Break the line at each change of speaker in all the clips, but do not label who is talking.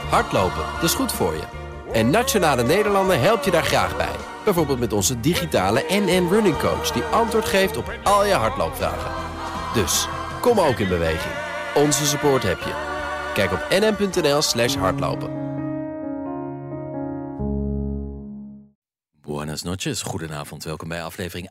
Hardlopen, dat is goed voor je. En Nationale Nederlanden helpt je daar graag bij. Bijvoorbeeld met onze digitale NN Running Coach... die antwoord geeft op al je hardloopvragen. Dus, kom ook in beweging. Onze support heb je. Kijk op nn.nl/hardlopen.
Buenas noches, goedenavond. Welkom bij aflevering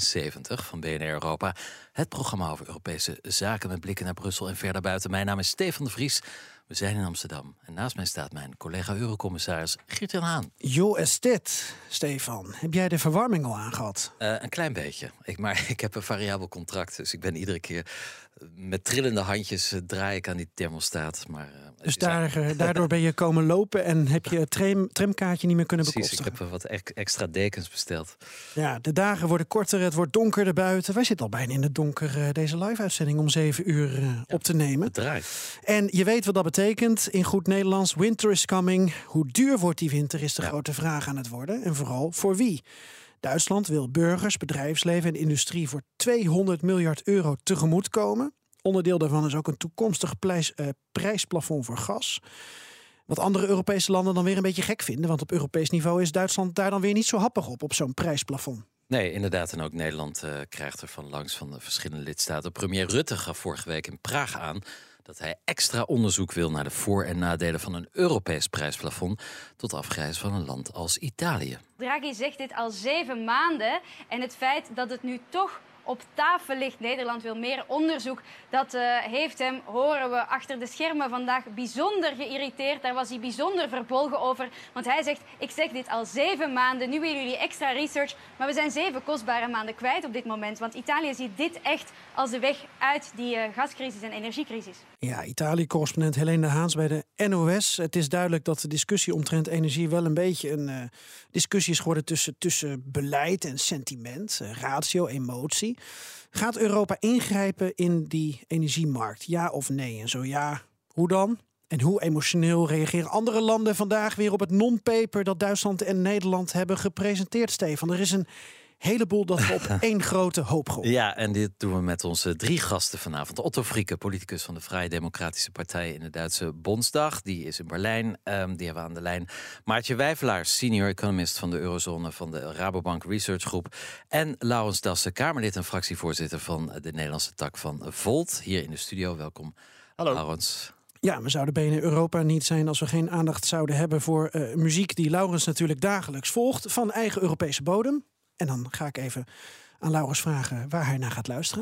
78 van BNR Europa. Het programma over Europese zaken met blikken naar Brussel en verder buiten. Mijn naam is Stefan de Vries. We zijn in Amsterdam. En naast mij staat mijn collega Eurocommissaris Geert-Jan Haan.
Jo, is dit, Stefan? Heb jij de verwarming al aangehad?
Een klein beetje. Maar ik heb een variabel contract. Dus ik ben iedere keer met trillende handjes draai ik aan die thermostaat. Maar,
dus daardoor ben je komen lopen en heb je het tramkaartje niet meer kunnen bekostigen.
Precies, ik heb wat extra dekens besteld.
Ja, de dagen worden korter, het wordt donkerder buiten. Wij zitten al bijna in het donker deze live-uitzending om 7 uur op te nemen.
Het draait.
En je weet wat dat betekent. In goed Nederlands, winter is coming. Hoe duur wordt die winter is de grote vraag aan het worden. En vooral voor wie? Duitsland wil burgers, bedrijfsleven en industrie voor 200 miljard euro tegemoetkomen. Onderdeel daarvan is ook een toekomstig prijsplafond voor gas. Wat andere Europese landen dan weer een beetje gek vinden. Want op Europees niveau is Duitsland daar dan weer niet zo happig op zo'n prijsplafond.
Nee, inderdaad. En ook Nederland krijgt er van langs van de verschillende lidstaten. Premier Rutte gaf vorige week in Praag aan dat hij extra onderzoek wil naar de voor- en nadelen van een Europees prijsplafond tot afgrijzen van een land als Italië.
Draghi zegt dit al 7 maanden en het feit dat het nu toch op tafel ligt, Nederland wil meer onderzoek, dat heeft hem, horen we achter de schermen vandaag, bijzonder geïrriteerd. Daar was hij bijzonder verbolgen over, want hij zegt, ik zeg dit al 7 maanden, nu willen jullie extra research, maar we zijn 7 kostbare maanden kwijt op dit moment, want Italië ziet dit echt als de weg uit die gascrisis en energiecrisis.
Ja, Italië-correspondent Helene de Haans bij de NOS. Het is duidelijk dat de discussie omtrent energie wel een beetje een discussie is geworden tussen beleid en sentiment, ratio, emotie. Gaat Europa ingrijpen in die energiemarkt? Ja of nee? En zo ja, hoe dan? En hoe emotioneel reageren andere landen vandaag weer op het non-paper dat Duitsland en Nederland hebben gepresenteerd, Stefan? Er is een heleboel dat we op één grote hoop gooien.
Ja, en dit doen we met onze 3 gasten vanavond. Otto Frieke, politicus van de Vrije Democratische Partij in de Duitse Bondsdag. Die is in Berlijn, die hebben we aan de lijn. Maartje Wijvelaar, senior economist van de Eurozone van de Rabobank Research Groep. En Laurens Dassen, Kamerlid en fractievoorzitter van de Nederlandse tak van Volt. Hier in de studio, welkom.
Hallo.
Laurens.
Ja, we zouden BNR Europa niet zijn als we geen aandacht zouden hebben voor muziek die Laurens natuurlijk dagelijks volgt van eigen Europese bodem. En dan ga ik even aan Laurens vragen waar hij naar gaat luisteren.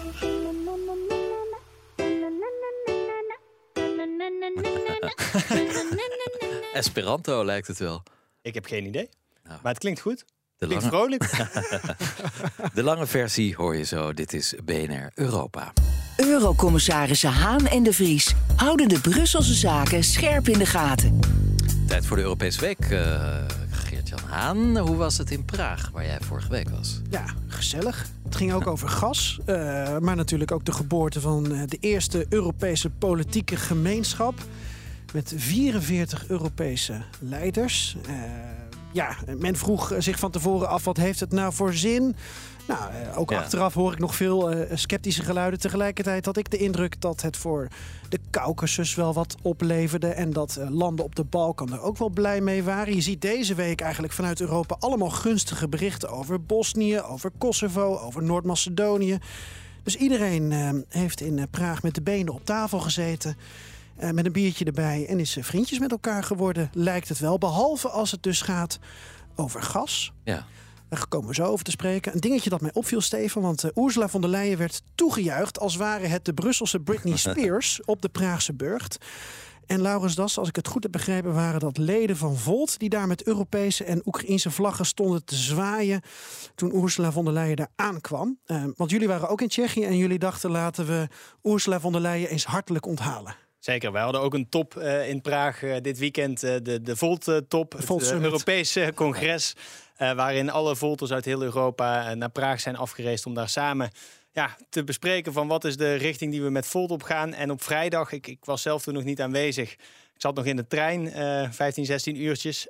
Esperanto lijkt het wel.
Ik heb geen idee,
Nou,
maar het klinkt goed.
de
Klinkt
lange,
vrolijk.
de lange versie hoor je zo. Dit is BNR Europa.
Eurocommissarissen Haan en de Vries houden de Brusselse zaken scherp in de gaten.
Tijd voor de Europese Week. Geert-Jan Haan, hoe was het in Praag, waar jij vorige week was?
Ja, gezellig. Het ging ook over gas, maar natuurlijk ook de geboorte van de eerste Europese politieke gemeenschap. Met 44 Europese leiders. Men vroeg zich van tevoren af, wat heeft het nou voor zin? Nou, achteraf hoor ik nog veel sceptische geluiden. Tegelijkertijd had ik de indruk dat het voor de Caucasus wel wat opleverde. En dat landen op de Balkan er ook wel blij mee waren. Je ziet deze week eigenlijk vanuit Europa allemaal gunstige berichten over Bosnië, over Kosovo, over Noord-Macedonië. Dus iedereen heeft in Praag met de benen op tafel gezeten. Met een biertje erbij en is vriendjes met elkaar geworden, lijkt het wel. Behalve als het dus gaat over gas.
Ja.
Daar komen we zo over te spreken. Een dingetje dat mij opviel, Stefan, want Ursula von der Leyen werd toegejuicht als ware het de Brusselse Britney Spears op de Praagse burcht. En Laurens Das, als ik het goed heb begrepen, waren dat leden van Volt die daar met Europese en Oekraïense vlaggen stonden te zwaaien toen Ursula von der Leyen daar aankwam. Want jullie waren ook in Tsjechië en jullie dachten, laten we Ursula von der Leyen eens hartelijk onthalen.
Zeker, wij hadden ook een top in Praag dit weekend, de Volt-top, het Europese congres, waarin alle Volters uit heel Europa naar Praag zijn afgereisd om daar samen te bespreken van wat is de richting die we met Volt op gaan. En op vrijdag, ik was zelf toen nog niet aanwezig. Ik zat nog in de trein, 15, 16 uurtjes.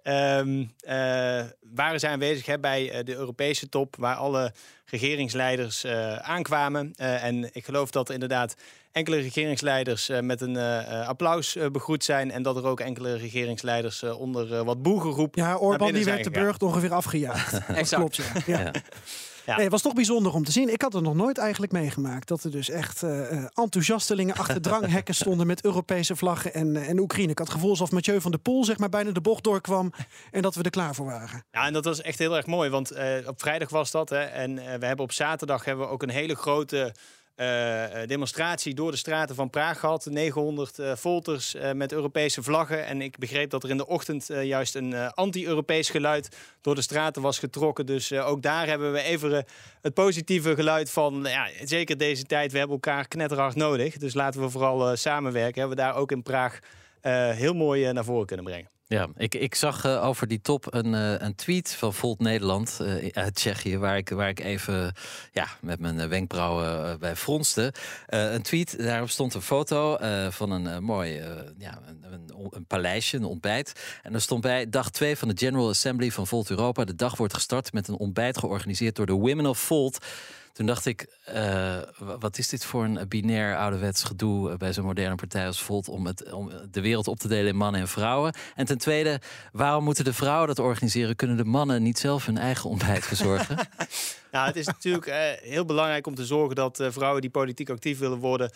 Waren zij aanwezig bij de Europese top, waar alle regeringsleiders aankwamen. En ik geloof dat inderdaad enkele regeringsleiders met een applaus begroet zijn. En dat er ook enkele regeringsleiders onder wat boegeroep.
Ja, Orbán die werd de burcht ongeveer afgejaagd. Dat klopt, ja. Nee, het was toch bijzonder om te zien. Ik had het nog nooit eigenlijk meegemaakt. Dat er dus echt enthousiastelingen achter dranghekken stonden met Europese vlaggen en Oekraïne. Ik had het gevoel alsof Mathieu van der Poel bijna de bocht doorkwam en dat we er klaar voor waren.
Ja, en dat was echt heel erg mooi. Want op vrijdag was dat. En we hebben op zaterdag ook een hele grote demonstratie door de straten van Praag gehad. 900 volters met Europese vlaggen. En ik begreep dat er in de ochtend juist een anti-Europees geluid door de straten was getrokken. Dus ook daar hebben we even het positieve geluid van, zeker deze tijd, we hebben elkaar knetterhard nodig. Dus laten we vooral samenwerken. Hebben we daar ook in Praag heel mooi naar voren kunnen brengen.
Ja, ik zag over die top een tweet van Volt Nederland uit Tsjechië, waar ik even met mijn wenkbrauwen bij fronste. Een tweet, daarop stond een foto van een mooi een paleisje, een ontbijt. En er stond bij: dag 2 van de General Assembly van Volt Europa. De dag wordt gestart met een ontbijt georganiseerd door de Women of Volt. Toen dacht ik, wat is dit voor een binair ouderwets gedoe bij zo'n moderne partij als Volt om de wereld op te delen in mannen en vrouwen? En ten tweede, waarom moeten de vrouwen dat organiseren? Kunnen de mannen niet zelf hun eigen ontbijt verzorgen?
Nou, het is natuurlijk heel belangrijk om te zorgen dat vrouwen die politiek actief willen worden,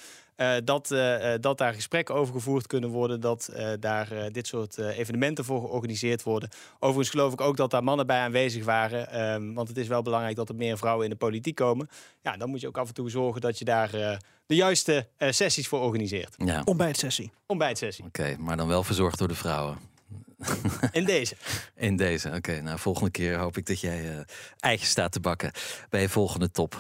dat daar gesprekken over gevoerd kunnen worden, dat daar dit soort evenementen voor georganiseerd worden. Overigens geloof ik ook dat daar mannen bij aanwezig waren, want het is wel belangrijk dat er meer vrouwen in de politiek komen. Ja, dan moet je ook af en toe zorgen dat je daar de juiste sessies voor organiseert.
Ja.
Ontbijtsessie.
Oké, maar dan wel verzorgd door de vrouwen. In deze, oké. Nou, volgende keer hoop ik dat jij eitjes staat te bakken bij je volgende top.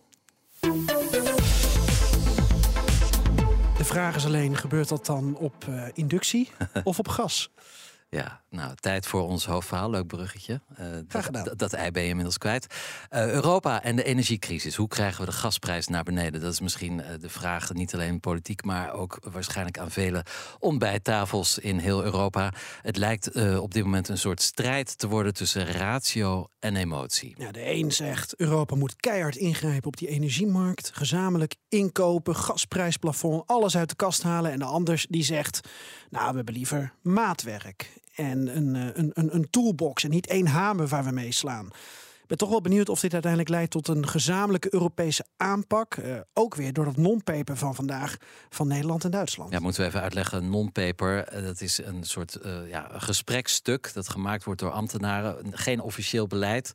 De vraag is alleen, gebeurt dat dan op inductie of op gas?
Ja, nou, tijd voor ons hoofdverhaal. Leuk bruggetje.
Graag gedaan.
Dat ei ben je inmiddels kwijt. Europa en de energiecrisis. Hoe krijgen we de gasprijs naar beneden? Dat is misschien de vraag, niet alleen politiek, maar ook waarschijnlijk aan vele ontbijttafels in heel Europa. Het lijkt op dit moment een soort strijd te worden tussen ratio en emotie.
Ja, de een zegt, Europa moet keihard ingrijpen op die energiemarkt. Gezamenlijk inkopen, gasprijsplafond, alles uit de kast halen. En de ander die zegt, nou, we hebben liever maatwerk. En een toolbox en niet één hamer waar we mee slaan. Ik ben toch wel benieuwd of dit uiteindelijk leidt tot een gezamenlijke Europese aanpak. Ook weer door dat non-paper van vandaag van Nederland en Duitsland.
Ja, moeten we even uitleggen. Non-paper, dat is een soort gesprekstuk dat gemaakt wordt door ambtenaren. Geen officieel beleid.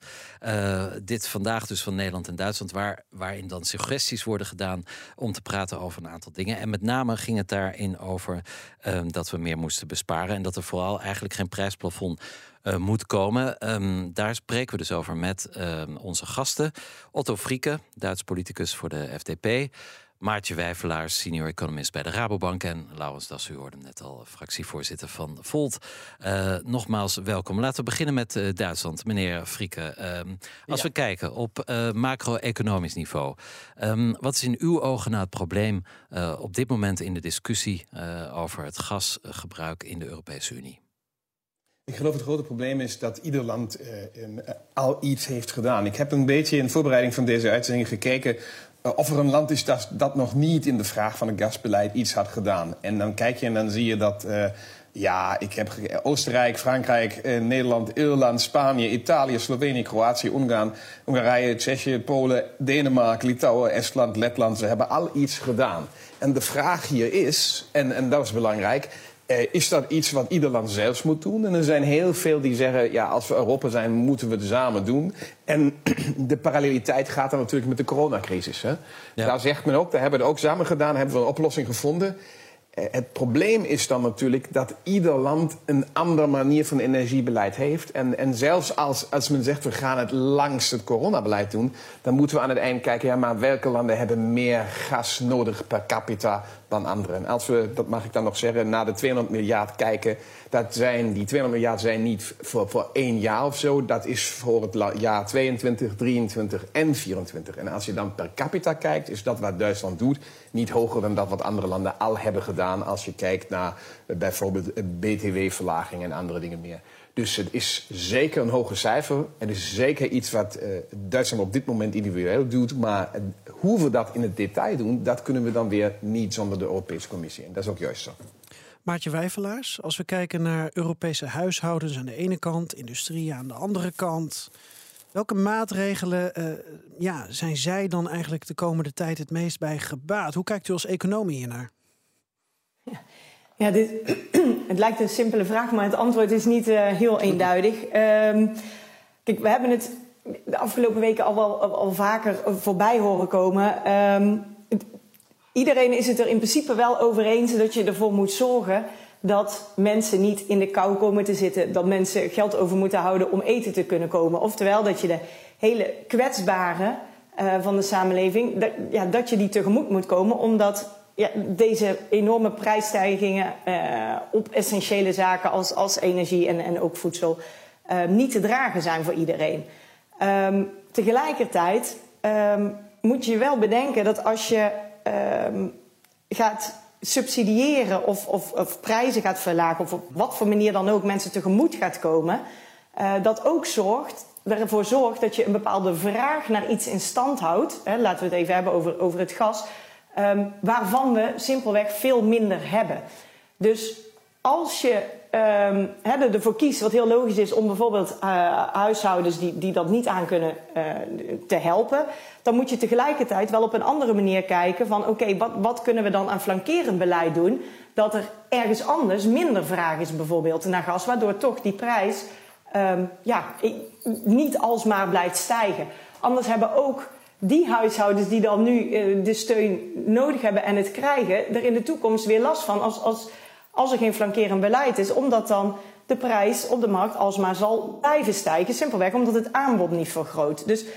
Dit vandaag dus van Nederland en Duitsland, waarin dan suggesties worden gedaan om te praten over een aantal dingen. En met name ging het daarin over dat we meer moesten besparen en dat er vooral eigenlijk geen prijsplafond moet komen. Daar spreken we dus over met onze gasten. Otto Frieke, Duits politicus voor de FDP. Maartje Wijfelaars, senior economist bij de Rabobank. En Laurens Das, u hoorde hem net al, fractievoorzitter van Volt. Nogmaals, welkom. Laten we beginnen met Duitsland. Meneer Frieke, als we kijken op macro-economisch niveau. Wat is in uw ogen nou het probleem op dit moment in de discussie over het gasgebruik in de Europese Unie?
Ik geloof het grote probleem is dat ieder land al iets heeft gedaan. Ik heb een beetje in voorbereiding van deze uitzending gekeken of er een land is dat nog niet in de vraag van het gasbeleid iets had gedaan. En dan kijk je en dan zie je dat ik heb Oostenrijk, Frankrijk, Nederland, Ierland, Spanje, Italië, Slovenië, Kroatië, Hongarije, Tsjechië, Polen, Denemarken, Litouwen, Estland, Letland. Ze hebben al iets gedaan. En de vraag hier is, en dat is belangrijk, is dat iets wat ieder land zelfs moet doen? En er zijn heel veel die zeggen, als we Europa zijn, moeten we het samen doen. En de paralleliteit gaat dan natuurlijk met de coronacrisis. Hè? Ja. Daar zegt men ook, daar hebben we het ook samen gedaan, hebben we een oplossing gevonden. Het probleem is dan natuurlijk dat ieder land een andere manier van energiebeleid heeft. En zelfs als men zegt, we gaan het langs het coronabeleid doen, dan moeten we aan het eind kijken, maar welke landen hebben meer gas nodig per capita dan anderen. En als we, dat mag ik dan nog zeggen, naar de 200 miljard kijken, die 200 miljard zijn niet voor 1 jaar of zo. Dat is voor het jaar 22, 23 en 24. En als je dan per capita kijkt, is dat wat Duitsland doet niet hoger dan dat wat andere landen al hebben gedaan. Als je kijkt naar bijvoorbeeld BTW-verlaging en andere dingen meer. Dus het is zeker een hoger cijfer. Het is zeker iets wat Duitsland op dit moment individueel doet. Maar hoe we dat in het detail doen, dat kunnen we dan weer niet zonder de Europese Commissie. En dat is ook juist zo.
Maartje Wijfelaars, als we kijken naar Europese huishoudens aan de ene kant, industrie aan de andere kant. Welke maatregelen zijn zij dan eigenlijk de komende tijd het meest bij gebaat? Hoe kijkt u als econoom hiernaar?
Ja, het lijkt een simpele vraag, maar het antwoord is niet heel eenduidig. Kijk, we hebben het de afgelopen weken al vaker voorbij horen komen. Iedereen is het er in principe wel over eens dat je ervoor moet zorgen dat mensen niet in de kou komen te zitten. Dat mensen geld over moeten houden om eten te kunnen komen. Oftewel dat je de hele kwetsbaren van de samenleving, dat je die tegemoet moet komen, omdat deze enorme prijsstijgingen op essentiële zaken als energie en ook voedsel niet te dragen zijn voor iedereen. Tegelijkertijd moet je wel bedenken dat als je gaat subsidiëren of prijzen gaat verlagen, of op wat voor manier dan ook mensen tegemoet gaat komen, dat ook ervoor zorgt dat je een bepaalde vraag naar iets in stand houdt. Laten we het even hebben over het gas. Waarvan we simpelweg veel minder hebben. Dus als je ervoor kiest, wat heel logisch is, om bijvoorbeeld huishoudens die dat niet aan kunnen te helpen, dan moet je tegelijkertijd wel op een andere manier kijken van oké, wat kunnen we dan aan flankerend beleid doen, dat er ergens anders minder vraag is bijvoorbeeld naar gas, waardoor toch die prijs niet alsmaar blijft stijgen. Anders hebben ook die huishoudens die dan nu de steun nodig hebben en het krijgen, er in de toekomst weer last van als er geen flankerend beleid is, omdat dan de prijs op de markt alsmaar zal blijven stijgen, simpelweg omdat het aanbod niet vergroot. Dus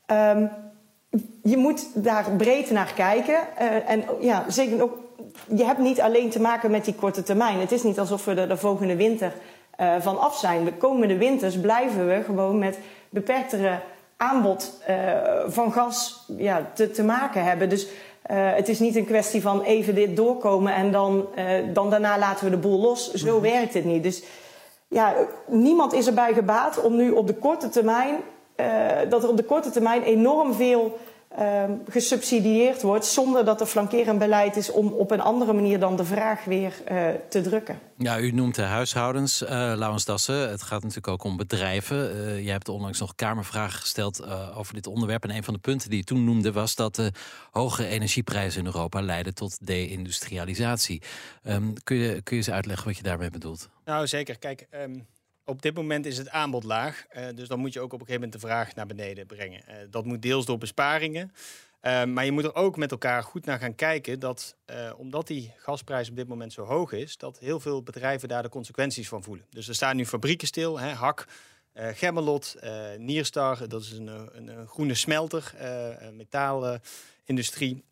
je moet daar breed naar kijken. Zeker ook, je hebt niet alleen te maken met die korte termijn. Het is niet alsof we er de volgende winter van af zijn. De komende winters blijven we gewoon met beperktere aanbod van gas te maken hebben. Dus het is niet een kwestie van even dit doorkomen en dan daarna laten we de boel los. Zo werkt het niet. Dus niemand is erbij gebaat om nu op de korte termijn dat er op de korte termijn enorm veel gesubsidieerd wordt, zonder dat er flankerend beleid is om op een andere manier dan de vraag weer te drukken. Ja,
u noemt de huishoudens, Laurens Dassen. Het gaat natuurlijk ook om bedrijven. Jij hebt onlangs nog Kamervragen gesteld over dit onderwerp. En een van de punten die je toen noemde was dat de hoge energieprijzen in Europa leiden tot deindustrialisatie. Kun je eens uitleggen wat je daarmee bedoelt?
Nou, zeker. Kijk, op dit moment is het aanbod laag. Dus dan moet je ook op een gegeven moment de vraag naar beneden brengen. Dat moet deels door besparingen. Maar je moet er ook met elkaar goed naar gaan kijken dat omdat die gasprijs op dit moment zo hoog is, dat heel veel bedrijven daar de consequenties van voelen. Dus er staan nu fabrieken stil, Hak, Gemmelot, Nierstar, dat is een groene smelter, metaalindustrie.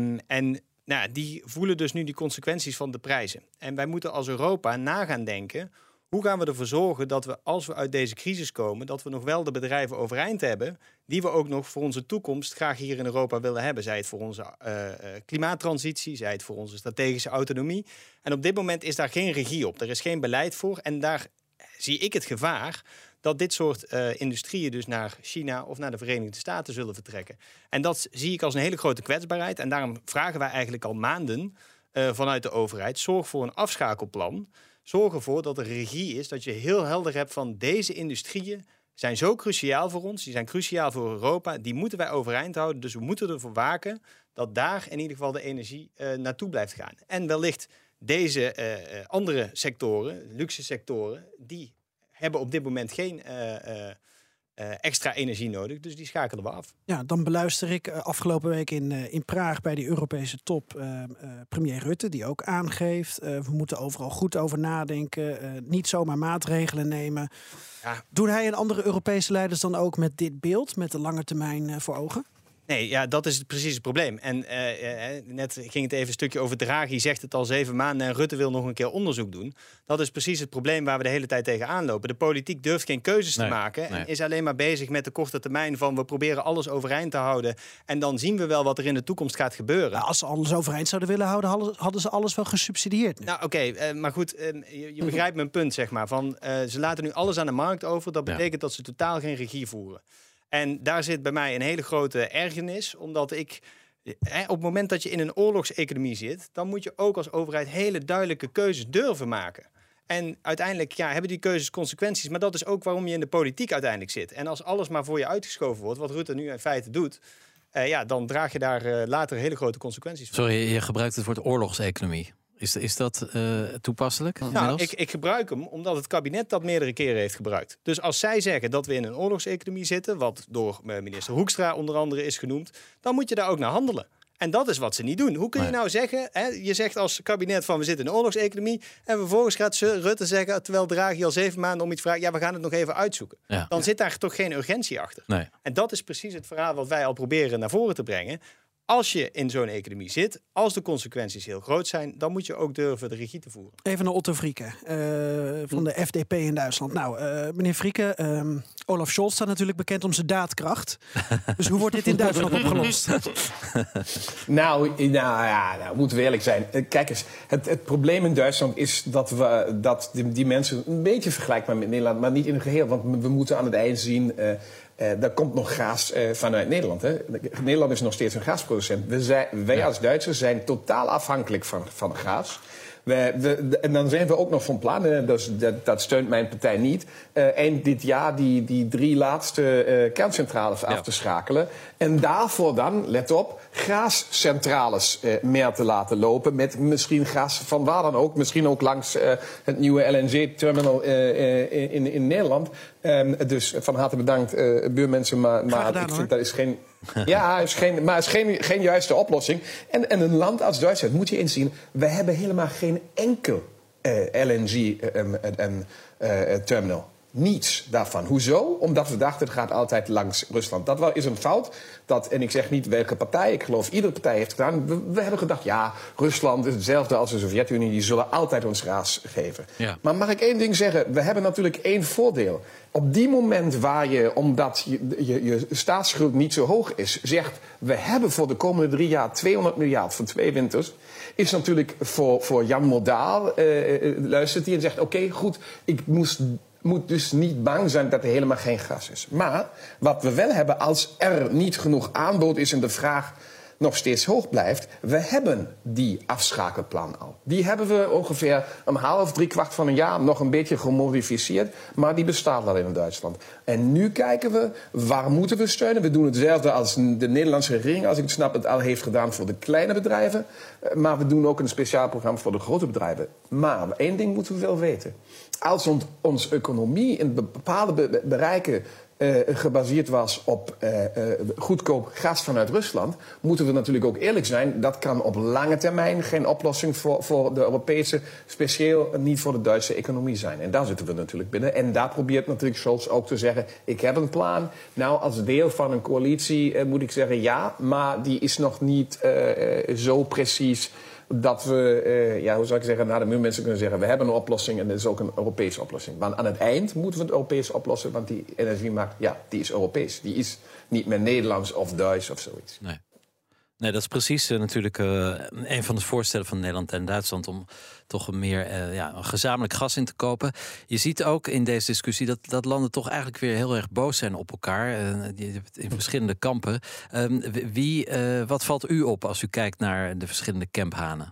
Die voelen dus nu die consequenties van de prijzen. En wij moeten als Europa gaan denken, hoe gaan we ervoor zorgen dat we, als we uit deze crisis komen, dat we nog wel de bedrijven overeind hebben die we ook nog voor onze toekomst graag hier in Europa willen hebben. Zij het voor onze klimaattransitie, zij het voor onze strategische autonomie. En op dit moment is daar geen regie op. Er is geen beleid voor. En daar zie ik het gevaar dat dit soort industrieën dus naar China of naar de Verenigde Staten zullen vertrekken. En dat zie ik als een hele grote kwetsbaarheid. En daarom vragen wij eigenlijk al maanden vanuit de overheid, zorg voor een afschakelplan. Zorg ervoor dat er regie is, dat je heel helder hebt van deze industrieën zijn zo cruciaal voor ons, die zijn cruciaal voor Europa, die moeten wij overeind houden. Dus we moeten ervoor waken dat daar in ieder geval de energie naartoe blijft gaan. En wellicht deze andere sectoren, luxe sectoren, die hebben op dit moment geen extra energie nodig. Dus die schakelen we af.
Ja, dan beluister ik afgelopen week in Praag bij de Europese top premier Rutte, die ook aangeeft, we moeten overal goed over nadenken, niet zomaar maatregelen nemen. Ja. Doen hij en andere Europese leiders dan ook met dit beeld, met de lange termijn voor ogen?
Nee, ja, dat is precies het probleem. En net ging het even een stukje over Draghi, zegt het al 7 maanden... en Rutte wil nog een keer onderzoek doen. Dat is precies het probleem waar we de hele tijd tegenaan lopen. De politiek durft geen keuzes te maken... en is alleen maar bezig met de korte termijn van... we proberen alles overeind te houden... en dan zien we wel wat er in de toekomst gaat gebeuren.
Nou, als ze alles overeind zouden willen houden... hadden ze alles wel gesubsidieerd. Nu.
Nou, oké, maar goed, je begrijpt mijn punt, zeg maar. Ze laten nu alles aan de markt over. Dat betekent dat ze totaal geen regie voeren. En daar zit bij mij een hele grote ergernis, omdat op het moment dat je in een oorlogseconomie zit, dan moet je ook als overheid hele duidelijke keuzes durven maken. En uiteindelijk hebben die keuzes consequenties, maar dat is ook waarom je in de politiek uiteindelijk zit. En als alles maar voor je uitgeschoven wordt, wat Rutte nu in feite doet, dan draag je daar later hele grote consequenties van.
Sorry, je gebruikt het woord oorlogseconomie. Is dat toepasselijk?
Nou, ik gebruik hem omdat het kabinet dat meerdere keren heeft gebruikt. Dus als zij zeggen dat we in een oorlogseconomie zitten, wat door minister Hoekstra onder andere is genoemd, dan moet je daar ook naar handelen. En dat is wat ze niet doen. Hoe kun je nou zeggen, je zegt als kabinet van we zitten in een oorlogseconomie en vervolgens gaat Rutte zeggen, terwijl Draghi al 7 maanden om iets vraagt, we gaan het nog even uitzoeken. Ja. Dan zit daar toch geen urgentie achter. Nee. En dat is precies het verhaal wat wij al proberen naar voren te brengen. Als je in zo'n economie zit, als de consequenties heel groot zijn, dan moet je ook durven de regie te voeren.
Even naar Otto Frieke van de FDP in Duitsland. Nou, meneer Frieke, Olaf Scholz staat natuurlijk bekend om zijn daadkracht. Dus hoe wordt dit in Duitsland opgelost?
Nou, moeten we eerlijk zijn. Kijk eens, het probleem in Duitsland is dat die mensen een beetje vergelijkbaar met Nederland, maar niet in het geheel. Want we moeten aan het eind zien, daar komt nog gas vanuit Nederland. Hè. Nederland is nog steeds een gasproducent. Wij als Duitsers zijn totaal afhankelijk van gas. En dan zijn we ook nog van plan, dus dat steunt mijn partij niet, eind dit jaar die 3 laatste kerncentrales af te schakelen. En daarvoor dan, let op, gascentrales meer te laten lopen met misschien gas van waar dan ook. Misschien ook langs het nieuwe LNG-terminal in Nederland. Dus van harte bedankt, buurmensen, maar ik vind dat is geen... Ja, is geen juiste oplossing. En een land als Duitsland moet je inzien, we hebben helemaal geen enkel LNG-terminal. Niets daarvan. Hoezo? Omdat we dachten, het gaat altijd langs Rusland. Dat is een fout. En ik zeg niet welke partij, ik geloof iedere partij heeft gedaan. We hebben gedacht, Rusland is hetzelfde als de Sovjet-Unie. Die zullen altijd ons gas geven. Ja. Maar mag ik één ding zeggen? We hebben natuurlijk één voordeel. Op die moment waar je, omdat je staatsschuld niet zo hoog is, zegt, we hebben voor de komende 3 jaar 200 miljard voor 2 winters, is natuurlijk voor Jan Modaal, luistert hij en zegt, oké, goed, ik moet dus niet bang zijn dat er helemaal geen gas is. Maar wat we wel hebben, als er niet genoeg aanbod is en de vraag nog steeds hoog blijft, we hebben die afschakelplan al. Die hebben we ongeveer een half, 3/4 van een jaar nog een beetje gemodificeerd, maar die bestaat al in Duitsland. En nu kijken we, waar moeten we steunen? We doen hetzelfde als de Nederlandse regering, als ik het snap, het al heeft gedaan voor de kleine bedrijven. Maar we doen ook een speciaal programma voor de grote bedrijven. Maar één ding moeten we wel weten. Als onze economie in bepaalde bereiken gebaseerd was op goedkoop gas vanuit Rusland, moeten we natuurlijk ook eerlijk zijn, dat kan op lange termijn geen oplossing voor de Europese, speciaal niet voor de Duitse economie zijn. En daar zitten we natuurlijk binnen. En daar probeert natuurlijk Scholz ook te zeggen, ik heb een plan. Nou, als deel van een coalitie moet ik zeggen ja, maar die is nog niet zo precies dat we, hoe zou ik zeggen, naar de mensen kunnen zeggen, we hebben een oplossing en dat is ook een Europese oplossing. Want aan het eind moeten we het Europees oplossen, want die energiemarkt, die is Europees. Die is niet meer Nederlands of Duits of zoiets.
Nee, dat is precies natuurlijk een van de voorstellen van Nederland en Duitsland om toch meer gezamenlijk gas in te kopen. Je ziet ook in deze discussie dat landen toch eigenlijk weer heel erg boos zijn op elkaar. Je hebt het in verschillende kampen. Wat valt u op als u kijkt naar de verschillende kamphanen?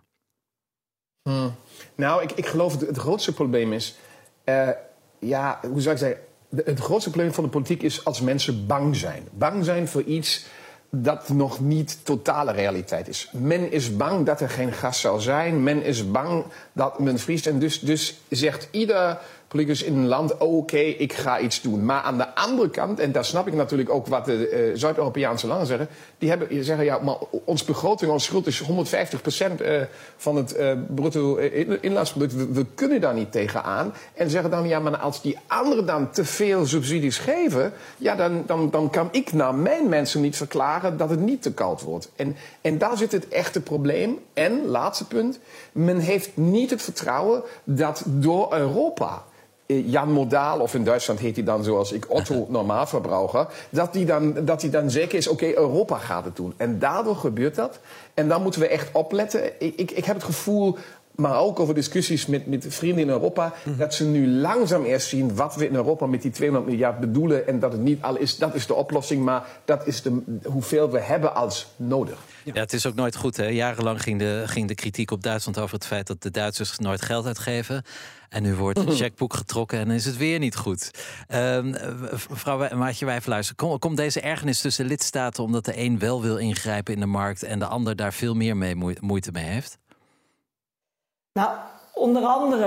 Nou, ik geloof het grootste probleem is, hoe zou ik zeggen, het grootste probleem van de politiek is als mensen bang zijn. Bang zijn voor iets dat nog niet totale realiteit is. Men is bang dat er geen gas zal zijn. Men is bang dat men vriest. En dus zegt ieder politicus in een land, oké, ik ga iets doen. Maar aan de andere kant, en daar snap ik natuurlijk ook wat de Zuid-Europese landen zeggen, die zeggen, ja, maar ons begroting, ons schuld is 150% van het bruto inlandsproduct. We kunnen daar niet tegenaan. En zeggen dan, ja, maar als die anderen dan te veel subsidies geven, ja, dan kan ik naar mijn mensen niet verklaren dat het niet te koud wordt. En daar zit het echte probleem. En, laatste punt, men heeft niet het vertrouwen dat door Europa, Jan Modaal, of in Duitsland heet hij dan zoals ik, Otto Normaalverbruiker, dat hij dan zeker is, oké, Europa gaat het doen. En daardoor gebeurt dat. En dan moeten we echt opletten. Ik heb het gevoel, maar ook over discussies met vrienden in Europa, dat ze nu langzaam eerst zien wat we in Europa met die 200 miljard bedoelen. En dat het niet al is, dat is de oplossing, maar dat is hoeveel we hebben als nodig.
Ja, het is ook nooit goed, hè? Jarenlang ging de kritiek op Duitsland over het feit dat de Duitsers nooit geld uitgeven. En nu wordt het checkboek getrokken en dan is het weer niet goed. Mevrouw Maartje Wijfelaars, komt deze ergernis tussen lidstaten omdat de een wel wil ingrijpen in de markt en de ander daar veel meer moeite mee heeft?
Nou, onder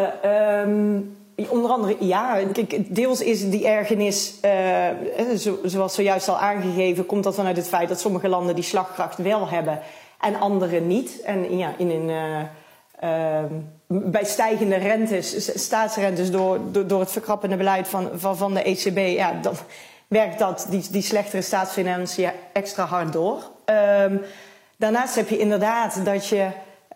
andere, ja. Kijk, deels is die ergernis, zoals zojuist al aangegeven, komt dat vanuit het feit dat sommige landen die slagkracht wel hebben en andere niet. En ja, bij stijgende rentes, staatsrentes door het verkrappende beleid van de ECB, ja, dan werkt die slechtere staatsfinanciën extra hard door. Daarnaast heb je inderdaad dat je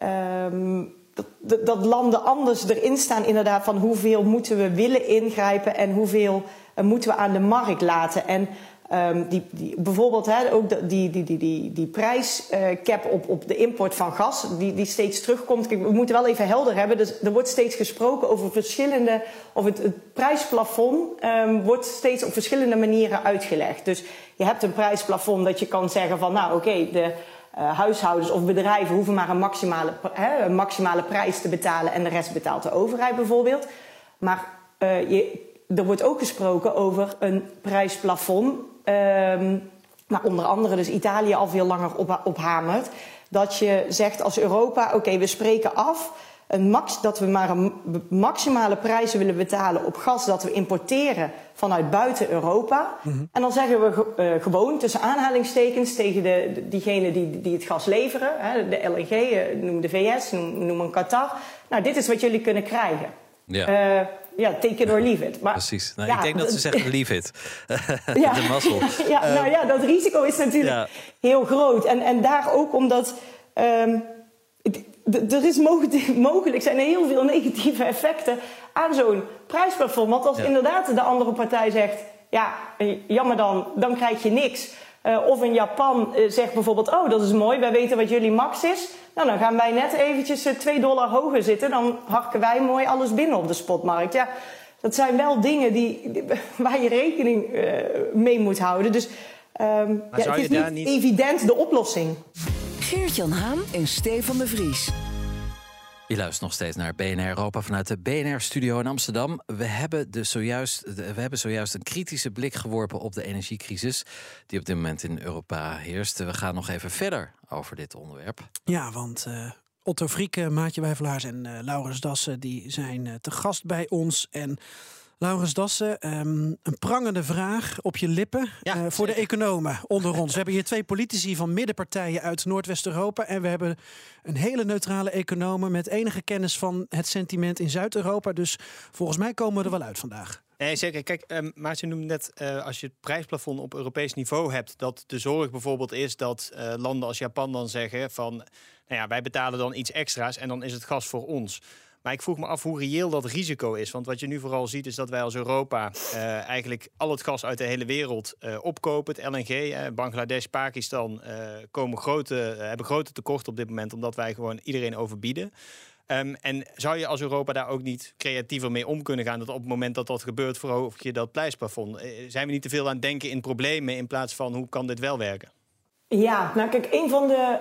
dat landen anders erin staan, inderdaad, van hoeveel moeten we willen ingrijpen en hoeveel moeten we aan de markt laten. En bijvoorbeeld ook die prijscap op de import van gas, die steeds terugkomt. Kijk, we moeten wel even helder hebben, dus er wordt steeds gesproken over verschillende, of het prijsplafond wordt steeds op verschillende manieren uitgelegd. Dus je hebt een prijsplafond dat je kan zeggen van, nou oké, de huishoudens of bedrijven hoeven maar een maximale prijs te betalen en de rest betaalt de overheid bijvoorbeeld. Maar er wordt ook gesproken over een prijsplafond, maar onder andere dus Italië al veel langer op hamert. Dat je zegt als Europa, oké, we spreken af dat we maar een maximale prijzen willen betalen op gas dat we importeren vanuit buiten Europa. En dan zeggen we gewoon tussen aanhalingstekens tegen diegenen die het gas leveren, de LNG, noem de VS, noem een Qatar. Nou, dit is wat jullie kunnen krijgen. Ja. Take it or leave it. Maar,
precies. Nou, ik denk dat ze zeggen leave it. De mazzel.
Nou ja, dat risico is natuurlijk heel groot. En daar ook omdat er is mogelijk zijn er heel veel negatieve effecten aan zo'n prijsplafond. Want als inderdaad de andere partij zegt, ja, jammer dan krijg je niks. Of in Japan zegt bijvoorbeeld, oh, dat is mooi, wij weten wat jullie max is. Nou, dan gaan wij net eventjes $2 hoger zitten. Dan harken wij mooi alles binnen op de spotmarkt. Ja, dat zijn wel dingen waar je rekening mee moet houden. Dus het is niet evident de oplossing.
Geert-Jan Haan en Stefan de Vries.
Je luistert nog steeds naar BNR Europa vanuit de BNR-studio in Amsterdam. We hebben zojuist een kritische blik geworpen op de energiecrisis die op dit moment in Europa heerst. We gaan nog even verder over dit onderwerp.
Ja, want Otto Frieke, Maartje Wijfelaars en Laurens Dassen die zijn te gast bij ons. En Laurens Dassen, een prangende vraag op je lippen voor de economen onder ons. We hebben hier 2 politici van middenpartijen uit Noordwest-Europa. En we hebben een hele neutrale economen met enige kennis van het sentiment in Zuid-Europa. Dus volgens mij komen we er wel uit vandaag.
Nee, zeker. Kijk, Maartje noemde net, als je het prijsplafond op Europees niveau hebt, dat de zorg bijvoorbeeld is dat landen als Japan dan zeggen van, nou ja, wij betalen dan iets extra's en dan is het gas voor ons. Maar ik vroeg me af hoe reëel dat risico is. Want wat je nu vooral ziet is dat wij als Europa eigenlijk al het gas uit de hele wereld opkopen. Het LNG, Bangladesh, Pakistan hebben grote tekorten op dit moment, omdat wij gewoon iedereen overbieden. En zou je als Europa daar ook niet creatiever mee om kunnen gaan? Dat op het moment dat dat gebeurt, verhoog je dat prijsplafond. Zijn we niet te veel aan het denken in problemen in plaats van hoe kan dit wel werken?
Ja, nou kijk, een van de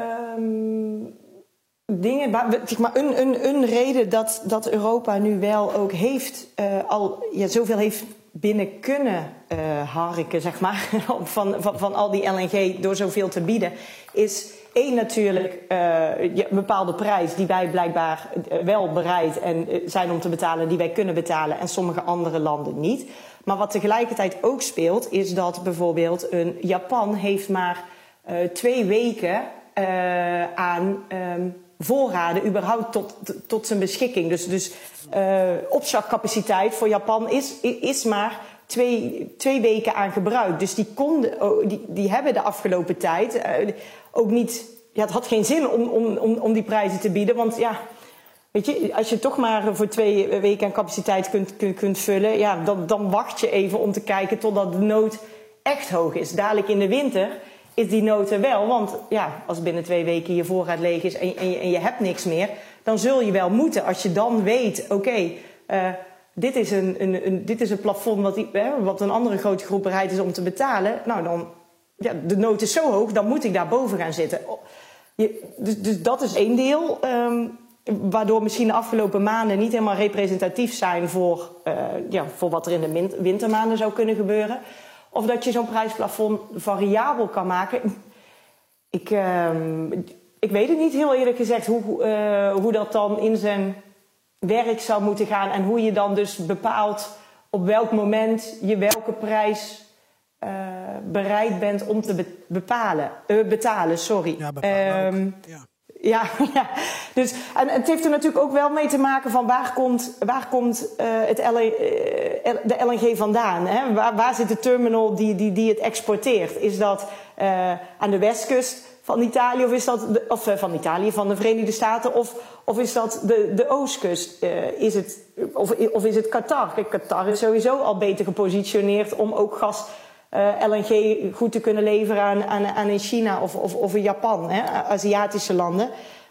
dingen, een reden dat Europa nu wel ook heeft zoveel heeft binnen kunnen harken, zeg maar, van al die LNG door zoveel te bieden, is Eén natuurlijk een bepaalde prijs die wij blijkbaar wel bereid zijn om te betalen, die wij kunnen betalen en sommige andere landen niet. Maar wat tegelijkertijd ook speelt, is dat bijvoorbeeld Japan heeft maar 2 weken aan voorraden überhaupt tot zijn beschikking. Dus opslagcapaciteit voor Japan is maar 2 weken aan gebruik. Dus die hebben de afgelopen tijd ook niet. Ja, het had geen zin om die prijzen te bieden. Want ja, weet je, als je toch maar voor 2 weken aan capaciteit kunt vullen, ja, dan wacht je even om te kijken totdat de nood echt hoog is. Dadelijk in de winter is die nood er wel. Want ja, als binnen 2 weken je voorraad leeg is en je hebt niks meer, dan zul je wel moeten. Als je dan weet, oké, dit is een plafond wat een andere grote groep bereid is om te betalen. Nou, dan, ja, de nood is zo hoog, dan moet ik daar boven gaan zitten. Dus dat is één deel, waardoor misschien de afgelopen maanden niet helemaal representatief zijn voor wat er in de wintermaanden zou kunnen gebeuren. Of dat je zo'n prijsplafond variabel kan maken. Ik weet het niet, heel eerlijk gezegd, hoe dat dan in zijn werk zou moeten gaan. En hoe je dan dus bepaalt op welk moment je welke prijs bereid bent om te betalen. Sorry. Ja, bepalen ook. Ja. Dus, en het heeft er natuurlijk ook wel mee te maken van waar komt de LNG vandaan? Hè? Waar zit de terminal die het exporteert? Is dat aan de westkust van Italië van de Verenigde Staten of is dat de oostkust? Of is het Qatar? Kijk, Qatar is sowieso al beter gepositioneerd om ook gas LNG goed te kunnen leveren aan in China of in Japan, hè, Aziatische landen.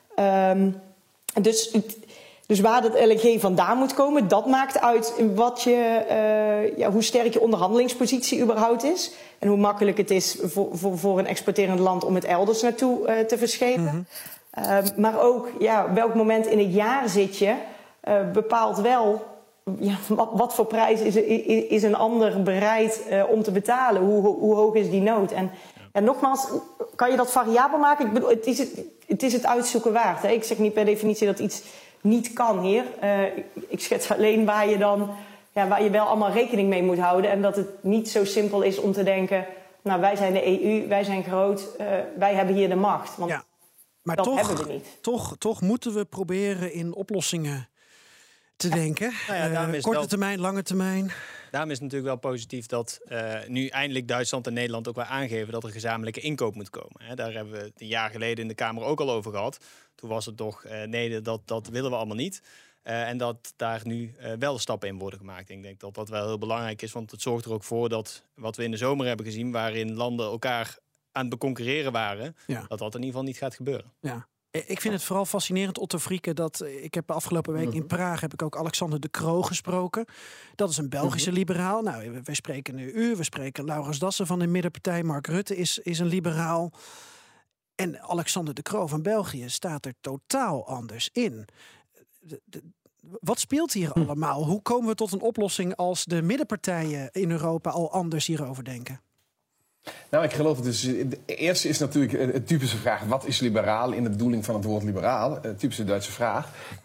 Dus waar dat LNG vandaan moet komen, dat maakt uit hoe sterk je onderhandelingspositie überhaupt is. En hoe makkelijk het is voor een exporterend land om het elders naartoe te verschepen. Mm-hmm. Maar ook welk moment in het jaar zit je, bepaalt wel wat voor prijs is een ander bereid om te betalen. Hoe hoog is die nood? En nogmaals, kan je dat variabel maken? Ik bedoel, het is het uitzoeken waard. Hè? Ik zeg niet per definitie dat iets niet kan hier. Ik schets alleen waar je wel allemaal rekening mee moet houden. En dat het niet zo simpel is om te denken, nou, wij zijn de EU, wij zijn groot, wij hebben hier de macht. Want
maar
dat
toch,
hebben we niet.
Toch moeten we proberen in oplossingen te denken. Korte termijn, lange termijn.
Daarom is het natuurlijk wel positief dat nu eindelijk Duitsland en Nederland ook wel aangeven dat er gezamenlijke inkoop moet komen. Hè, daar hebben we het een jaar geleden in de Kamer ook al over gehad. Toen was het toch, nee, dat willen we allemaal niet. En dat daar nu wel stappen in worden gemaakt. Ik denk dat dat wel heel belangrijk is, want het zorgt er ook voor dat wat we in de zomer hebben gezien, waarin landen elkaar aan het beconcurreren waren, dat in ieder geval niet gaat gebeuren. Ja.
Ik vind het vooral fascinerend, Otto Frieke, dat ik heb de afgelopen week in Praag heb ik ook Alexander De Croo gesproken. Dat is een Belgische liberaal. Nou, wij spreken nu we spreken Laurens Dassen van de middenpartij. Mark Rutte is een liberaal. En Alexander De Croo van België staat er totaal anders in. Wat speelt hier allemaal? Hoe komen we tot een oplossing als de middenpartijen in Europa al anders hierover denken?
Nou, ik geloof dus. De eerste is natuurlijk een typische vraag. Wat is liberaal in de bedoeling van het woord liberaal? Een typische Duitse vraag.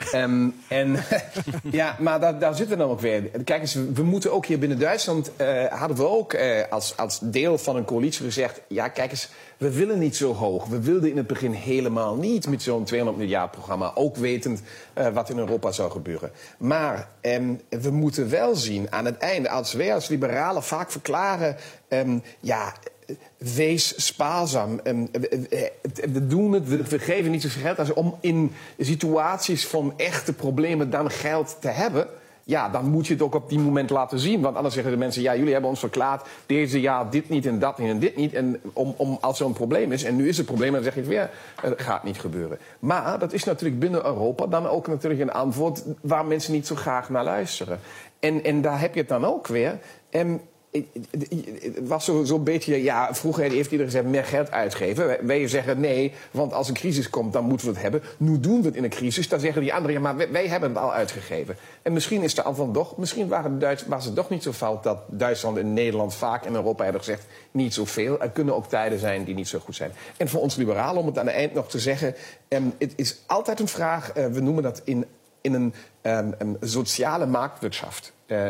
Maar daar zitten we dan ook weer. Kijk eens, we moeten ook hier binnen Duitsland hadden we ook als deel van een coalitie gezegd, ja, kijk eens, we willen niet zo hoog. We wilden in het begin helemaal niet met zo'n 200 miljard programma. Ook wetend wat in Europa zou gebeuren. Maar we moeten wel zien aan het einde, als wij als liberalen vaak verklaren, wees spaarzaam. We doen het, we geven niet zoveel geld als om in situaties van echte problemen dan geld te hebben. Ja, dan moet je het ook op die moment laten zien. Want anders zeggen de mensen, ja, jullie hebben ons verklaard deze jaar dit niet en dat niet en dit niet. En als er een probleem is, en nu is het probleem, dan zeg je het weer, het gaat niet gebeuren. Maar dat is natuurlijk binnen Europa dan ook natuurlijk een antwoord waar mensen niet zo graag naar luisteren. En daar heb je het dan ook weer. het was zo'n beetje, vroeger heeft iedereen gezegd meer geld uitgeven. Wij zeggen nee, want als een crisis komt, dan moeten we het hebben. Nu doen we het in een crisis, dan zeggen die anderen, maar wij hebben het al uitgegeven. En misschien is de antwoord toch, misschien was het toch niet zo fout dat Duitsland en Nederland vaak in Europa hebben gezegd, niet zoveel. Er kunnen ook tijden zijn die niet zo goed zijn. En voor ons liberalen, om het aan het eind nog te zeggen, het is altijd een vraag, we noemen dat in een sociale marktwirtschaft.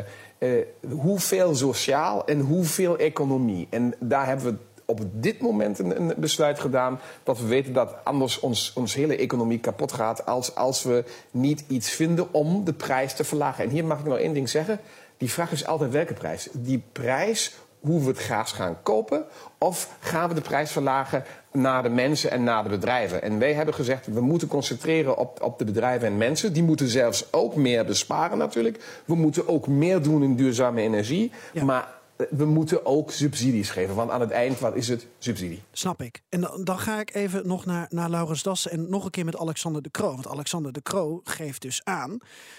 Hoeveel sociaal en hoeveel economie. En daar hebben we op dit moment een besluit gedaan dat we weten dat anders ons hele economie kapot gaat als we niet iets vinden om de prijs te verlagen. En hier mag ik nog één ding zeggen. Die vraag is altijd welke prijs? Die prijs hoe we het gas gaan kopen, of gaan we de prijs verlagen naar de mensen en naar de bedrijven? En wij hebben gezegd, we moeten concentreren op de bedrijven en mensen. Die moeten zelfs ook meer besparen natuurlijk. We moeten ook meer doen in duurzame energie. Ja. Maar we moeten ook subsidies geven. Want aan het eind, wat is het? Subsidie.
Snap ik. En dan ga ik even nog naar Laurens Dassen en nog een keer met Alexander De Croo. Want Alexander De Croo geeft dus aan,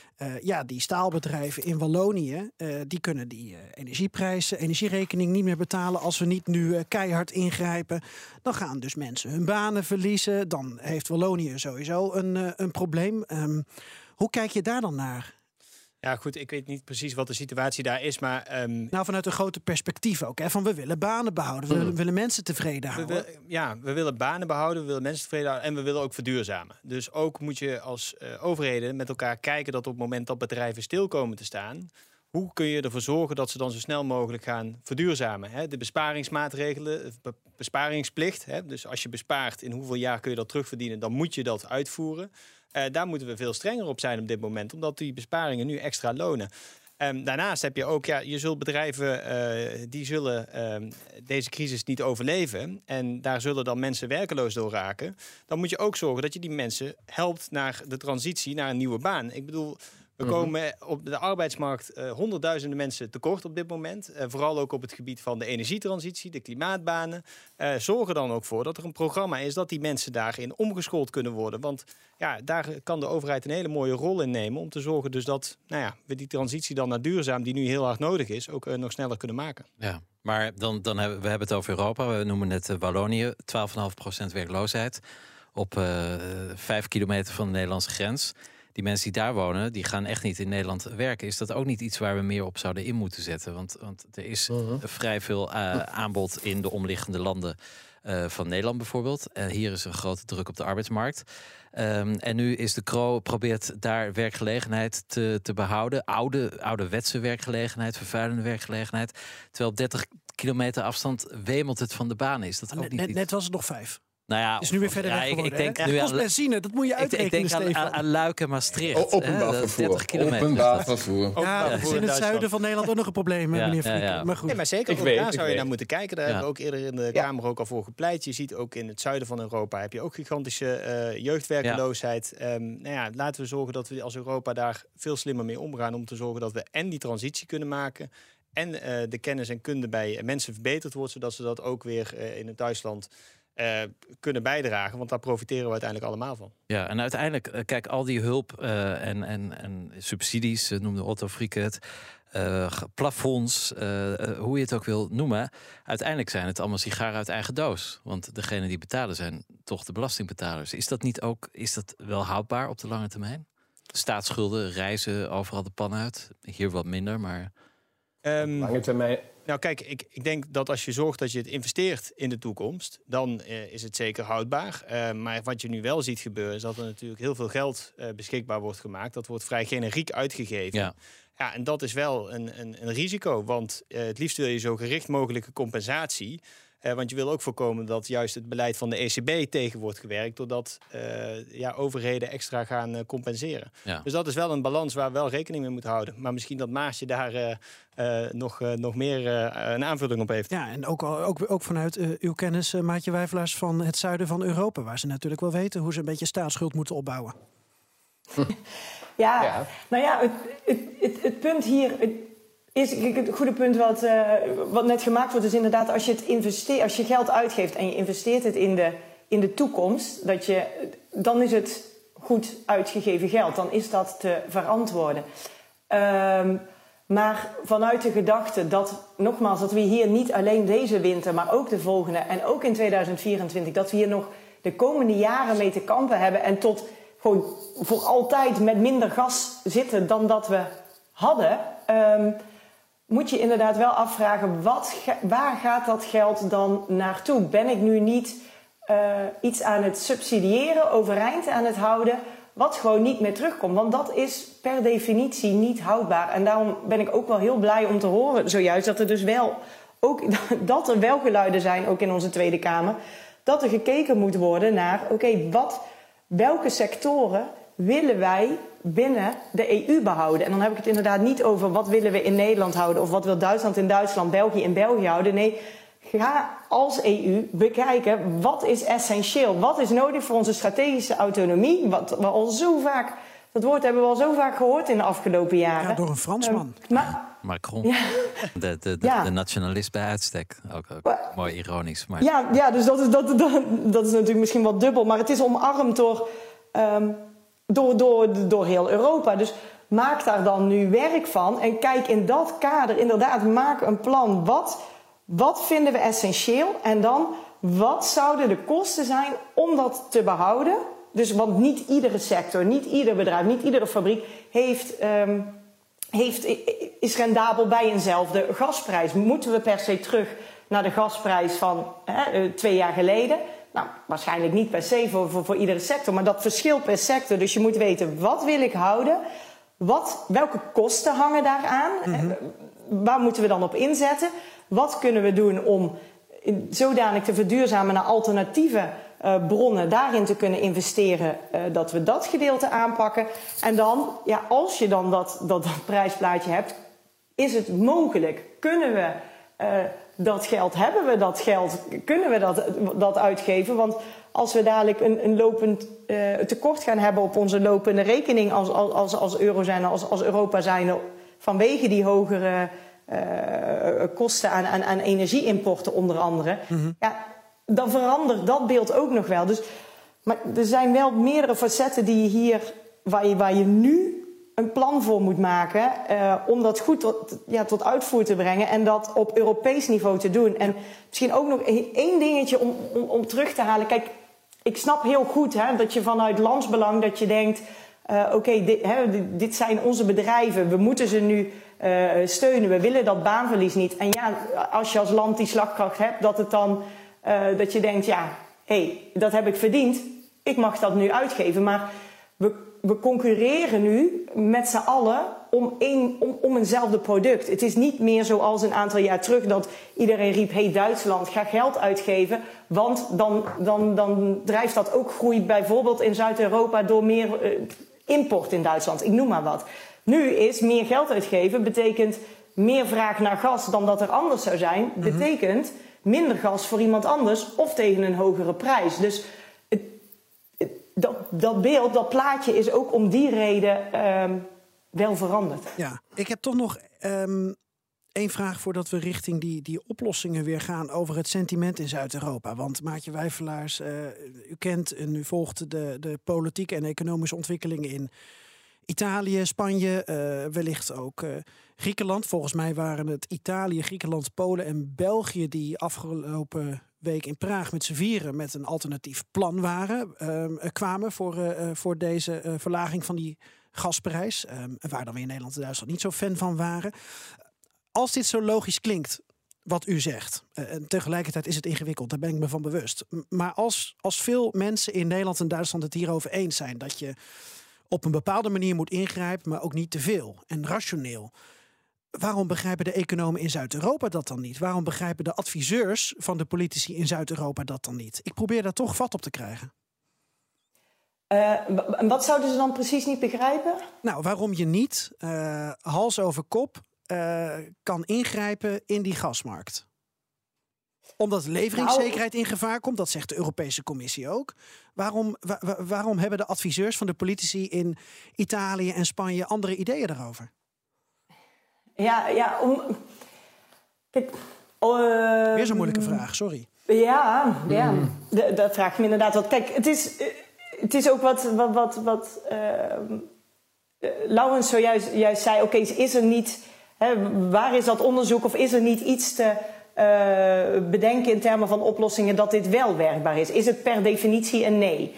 die staalbedrijven in Wallonië, die kunnen die energierekening niet meer betalen als we niet nu keihard ingrijpen. Dan gaan dus mensen hun banen verliezen. Dan heeft Wallonië sowieso een probleem. Hoe kijk je daar dan naar?
Ja, goed, ik weet niet precies wat de situatie daar is, maar
vanuit een grote perspectief ook, hè? Van we willen banen behouden, we willen mensen tevreden houden.
We willen banen behouden, we willen mensen tevreden houden en we willen ook verduurzamen. Dus ook moet je als overheden met elkaar kijken dat op het moment dat bedrijven stil komen te staan, hoe kun je ervoor zorgen dat ze dan zo snel mogelijk gaan verduurzamen? Hè? De besparingsmaatregelen, besparingsplicht. Hè? Dus als je bespaart, in hoeveel jaar kun je dat terugverdienen, dan moet je dat uitvoeren. Daar moeten we veel strenger op zijn op dit moment, omdat die besparingen nu extra lonen. Daarnaast heb je ook, je zult bedrijven die zullen deze crisis niet overleven en daar zullen dan mensen werkeloos door raken. Dan moet je ook zorgen dat je die mensen helpt naar de transitie naar een nieuwe baan. Ik bedoel, we komen op de arbeidsmarkt honderdduizenden mensen tekort op dit moment. Vooral ook op het gebied van de energietransitie, de klimaatbanen. Zorg er dan ook voor dat er een programma is dat die mensen daarin omgeschoold kunnen worden. Want daar kan de overheid een hele mooie rol in nemen om te zorgen dus dat we die transitie dan naar duurzaam, die nu heel hard nodig is, ook nog sneller kunnen maken.
Ja, maar dan hebben we het over Europa. We noemen het Wallonië, 12,5% werkloosheid op 5 kilometer van de Nederlandse grens. Die mensen die daar wonen, die gaan echt niet in Nederland werken. Is dat ook niet iets waar we meer op zouden in moeten zetten? Want er is vrij veel aanbod in de omliggende landen van Nederland bijvoorbeeld. Hier is een grote druk op de arbeidsmarkt. En nu is De Croo probeert daar werkgelegenheid te behouden. Ouderwetse werkgelegenheid, vervuilende werkgelegenheid. Terwijl op 30 kilometer afstand wemelt het van de banen. Is dat ook niet
net was het nog 5.
Nou ja,
is nu weer verder weg geworden. Ik denk nu
kost
benzine, dat moet je uitrekenen.
Ik denk aan Luik en Maastricht.
Openbaar vervoer.
30 kilometer.
Openbaar vervoer.
Ja, is in het zuiden van Nederland ook nog een probleem, meneer Friek.
Ja.
Maar goed.
Nee, maar zeker, daar zou je naar moeten kijken. Daar hebben we ook eerder in de Kamer ook al voor gepleit. Je ziet ook in het zuiden van Europa heb je ook gigantische jeugdwerkeloosheid. Laten we zorgen dat we als Europa daar veel slimmer mee omgaan om te zorgen dat we en die transitie kunnen maken en de kennis en kunde bij mensen verbeterd wordt, zodat ze dat ook weer in het thuisland kunnen bijdragen, want daar profiteren we uiteindelijk allemaal van.
Ja, en uiteindelijk, kijk, al die hulp en subsidies, noemde Otto Frieke het, plafonds, hoe je het ook wil noemen, uiteindelijk zijn het allemaal sigaren uit eigen doos. Want degene die betalen zijn toch de belastingbetalers. Is dat wel houdbaar op de lange termijn? Staatsschulden, reizen, overal de pan uit. Hier wat minder, maar
lange termijn.
Nou kijk, ik denk dat als je zorgt dat je het investeert in de toekomst, dan is het zeker houdbaar. Maar wat je nu wel ziet gebeuren, is dat er natuurlijk heel veel geld beschikbaar wordt gemaakt. Dat wordt vrij generiek uitgegeven. Ja, en dat is wel een risico, want het liefst wil je zo gericht mogelijke compensatie. Want je wil ook voorkomen dat juist het beleid van de ECB tegen wordt gewerkt, doordat overheden extra gaan compenseren. Ja. Dus dat is wel een balans waar we wel rekening mee moeten houden. Maar misschien dat Maartje daar nog meer een aanvulling op heeft.
Ja, en ook vanuit uw kennis, Maartje Wijfelaars, van het zuiden van Europa, waar ze natuurlijk wel weten hoe ze een beetje staatsschuld moeten opbouwen.
Het punt hier is het goede punt wat net gemaakt wordt, is inderdaad als je het investeert, als je geld uitgeeft en je investeert het in de toekomst, dan is het goed uitgegeven geld. Dan is dat te verantwoorden. Maar vanuit de gedachte dat, nogmaals, dat we hier niet alleen deze winter, maar ook de volgende en ook in 2024, dat we hier nog de komende jaren mee te kampen hebben en tot gewoon voor altijd met minder gas zitten dan dat we hadden, moet je inderdaad wel afvragen, waar gaat dat geld dan naartoe? Ben ik nu niet iets aan het subsidiëren, overeind aan het houden, wat gewoon niet meer terugkomt? Want dat is per definitie niet houdbaar. En daarom ben ik ook wel heel blij om te horen zojuist dat er dus wel ook dat er wel geluiden zijn, ook in onze Tweede Kamer, dat er gekeken moet worden naar, welke sectoren willen wij binnen de EU behouden? En dan heb ik het inderdaad niet over wat willen we in Nederland houden of wat wil Duitsland in Duitsland, België in België houden. Nee, ga als EU bekijken wat is essentieel, wat is nodig voor onze strategische autonomie. Wat we al zo vaak, dat woord hebben we al zo vaak gehoord in de afgelopen jaren.
Ja, door een Fransman.
Macron,
ja.
de nationalist bij uitstek. Ook mooi ironisch. Maar...
Ja, dus dat is natuurlijk misschien wat dubbel, maar het is omarmd door heel Europa. Dus maak daar dan nu werk van en kijk in dat kader inderdaad, maak een plan. Wat vinden we essentieel en dan wat zouden de kosten zijn om dat te behouden? Dus, want niet iedere sector, niet ieder bedrijf, niet iedere fabriek is rendabel bij eenzelfde gasprijs. Moeten we per se terug naar de gasprijs van 2 jaar geleden? Nou, waarschijnlijk niet per se voor iedere sector, maar dat verschilt per sector. Dus je moet weten, wat wil ik houden? Welke kosten hangen daaraan? Waar moeten we dan op inzetten? Wat kunnen we doen om zodanig te verduurzamen naar alternatieve bronnen, daarin te kunnen investeren, dat we dat gedeelte aanpakken. En dan, als je dan dat prijsplaatje hebt, is het mogelijk? Kunnen we dat geld, hebben we dat geld, kunnen we dat uitgeven? Want als we dadelijk een lopend tekort gaan hebben op onze lopende rekening als euro zijn, als Europa zijn, vanwege die hogere kosten aan energieimporten onder andere, dan verandert dat beeld ook nog wel. Dus, maar er zijn wel meerdere facetten die je hier, waar je nu een plan voor moet maken, om dat goed tot uitvoer te brengen en dat op Europees niveau te doen. En misschien ook nog één dingetje om terug te halen. Kijk, ik snap heel goed dat je vanuit landsbelang dat je denkt, dit zijn onze bedrijven, we moeten ze nu steunen, we willen dat baanverlies niet. En ja, als je als land die slagkracht hebt, dat het dan dat je denkt, dat heb ik verdiend, ik mag dat nu uitgeven. Maar we concurreren nu met z'n allen om eenzelfde product. Het is niet meer zoals een aantal jaar terug dat iedereen riep, hey Duitsland, ga geld uitgeven, want dan drijft dat ook groei bijvoorbeeld in Zuid-Europa door meer import in Duitsland. Ik noem maar wat. Nu is meer geld uitgeven, betekent meer vraag naar gas dan dat er anders zou zijn, betekent minder gas voor iemand anders of tegen een hogere prijs. Dus dat beeld, dat plaatje is ook om die reden wel veranderd. Ja,
ik heb toch nog één vraag voordat we richting die oplossingen weer gaan over het sentiment in Zuid-Europa. Want Maartje Wijfelaars, u kent en u volgt de politieke en economische ontwikkelingen in Italië, Spanje, wellicht ook Griekenland. Volgens mij waren het Italië, Griekenland, Polen en België die afgelopen week in Praag met z'n vieren met een alternatief plan kwamen voor deze verlaging van die gasprijs. Waar dan weer Nederland en Duitsland niet zo fan van waren. Als dit zo logisch klinkt, wat u zegt, en tegelijkertijd is het ingewikkeld, daar ben ik me van bewust. Maar als veel mensen in Nederland en Duitsland het hierover eens zijn dat je op een bepaalde manier moet ingrijpen, maar ook niet te veel en rationeel. Waarom begrijpen de economen in Zuid-Europa dat dan niet? Waarom begrijpen de adviseurs van de politici in Zuid-Europa dat dan niet? Ik probeer daar toch vat op te krijgen.
Wat zouden ze dan precies niet begrijpen?
Nou, waarom je niet hals over kop kan ingrijpen in die gasmarkt. Omdat de leveringszekerheid in gevaar komt, dat zegt de Europese Commissie ook. Waarom hebben de adviseurs van de politici in Italië en Spanje andere ideeën daarover? Weer zo'n moeilijke vraag, sorry. Dat vraag je me inderdaad wat. Kijk, het is ook wat Laurens zojuist zei. Oké, is er niet
Waar is dat onderzoek of is er niet iets te bedenken in termen van oplossingen dat dit wel werkbaar is? Is het per definitie een nee?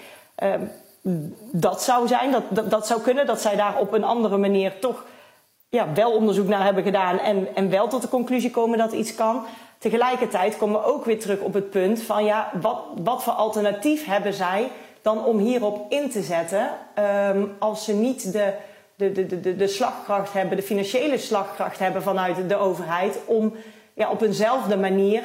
Dat zou zijn, dat zou kunnen, dat zij daar op een andere manier toch wel onderzoek naar hebben gedaan en wel tot de conclusie komen dat iets kan. Tegelijkertijd komen we ook weer terug op het punt van wat voor alternatief hebben zij dan om hierop in te zetten als ze niet de slagkracht hebben, de financiële slagkracht hebben vanuit de overheid om op eenzelfde manier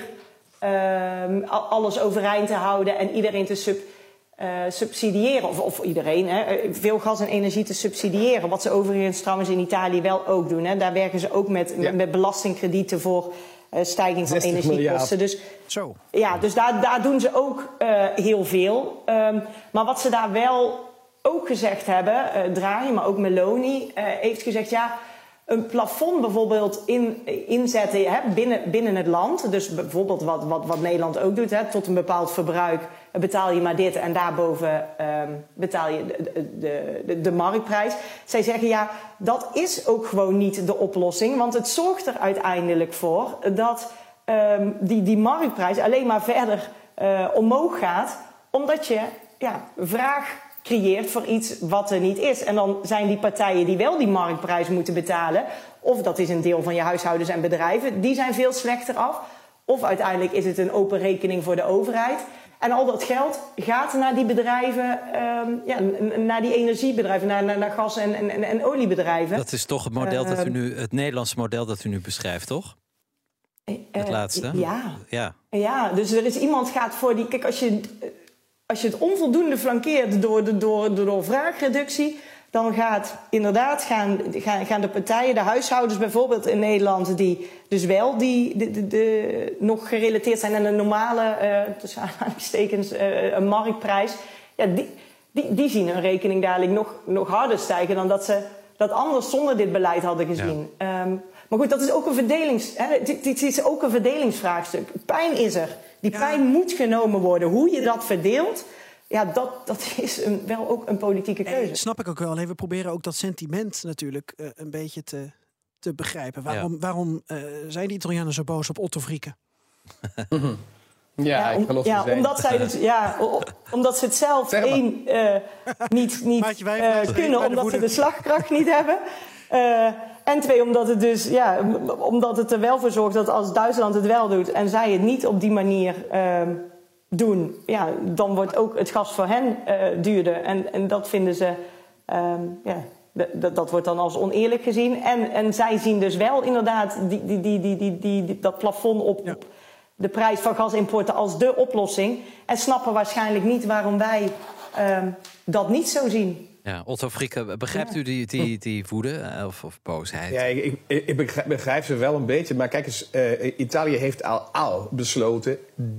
alles overeind te houden en iedereen te subsidiëren. Of iedereen, veel gas en energie te subsidiëren. Wat ze overigens trouwens in Italië wel ook doen. Hè. Daar werken ze ook met belastingkredieten voor stijging van energiekosten. Dus, dus daar doen ze ook heel veel. Maar wat ze daar wel ook gezegd hebben, Draghi, maar ook Meloni, heeft gezegd een plafond bijvoorbeeld inzetten binnen het land. Dus bijvoorbeeld wat Nederland ook doet. Tot een bepaald verbruik betaal je maar dit en daarboven betaal je de marktprijs. Zij zeggen dat is ook gewoon niet de oplossing. Want het zorgt er uiteindelijk voor dat die marktprijs alleen maar verder omhoog gaat. Omdat je vraag creëert voor iets wat er niet is. En dan zijn die partijen die wel die marktprijs moeten betalen, of dat is een deel van je huishoudens en bedrijven, die zijn veel slechter af. Of uiteindelijk is het een open rekening voor de overheid. En al dat geld gaat naar die bedrijven, naar die energiebedrijven, naar gas- en oliebedrijven.
Dat is toch het model dat u nu, het Nederlandse model dat u nu beschrijft, toch? Het laatste?
Ja, dus er is iemand gaat voor die. Kijk, als je het onvoldoende flankeert door vraagreductie, dan gaan de partijen, de huishoudens bijvoorbeeld in Nederland, die dus wel nog gerelateerd zijn aan een normale, tussen aanhalingstekens, een marktprijs, die zien hun rekening dadelijk nog harder stijgen dan dat ze dat anders zonder dit beleid hadden gezien. Ja. Maar goed, dat is ook dit is ook een verdelingsvraagstuk. Pijn is er. Die pijn moet genomen worden. Hoe je dat verdeelt, dat is wel ook een politieke keuze.
Nee, snap ik ook wel. We proberen ook dat sentiment natuurlijk een beetje te begrijpen. Waarom zijn de Italianen zo boos op Otto Frieke?
Omdat ze het zelf niet kunnen, omdat ze de slagkracht niet hebben. En 2, omdat het dus omdat het er wel voor zorgt dat als Duitsland het wel doet en zij het niet op die manier doen, dan wordt ook het gas voor hen duurder. En dat vinden ze, dat wordt dan als oneerlijk gezien. En zij zien dus wel inderdaad dat plafond op de prijs van gasimporten als de oplossing. En snappen waarschijnlijk niet waarom wij dat niet zo zien.
Ja, Otto Frieke, begrijpt u die woede of boosheid?
Ja, ik begrijp ze wel een beetje. Maar kijk eens, Italië heeft al besloten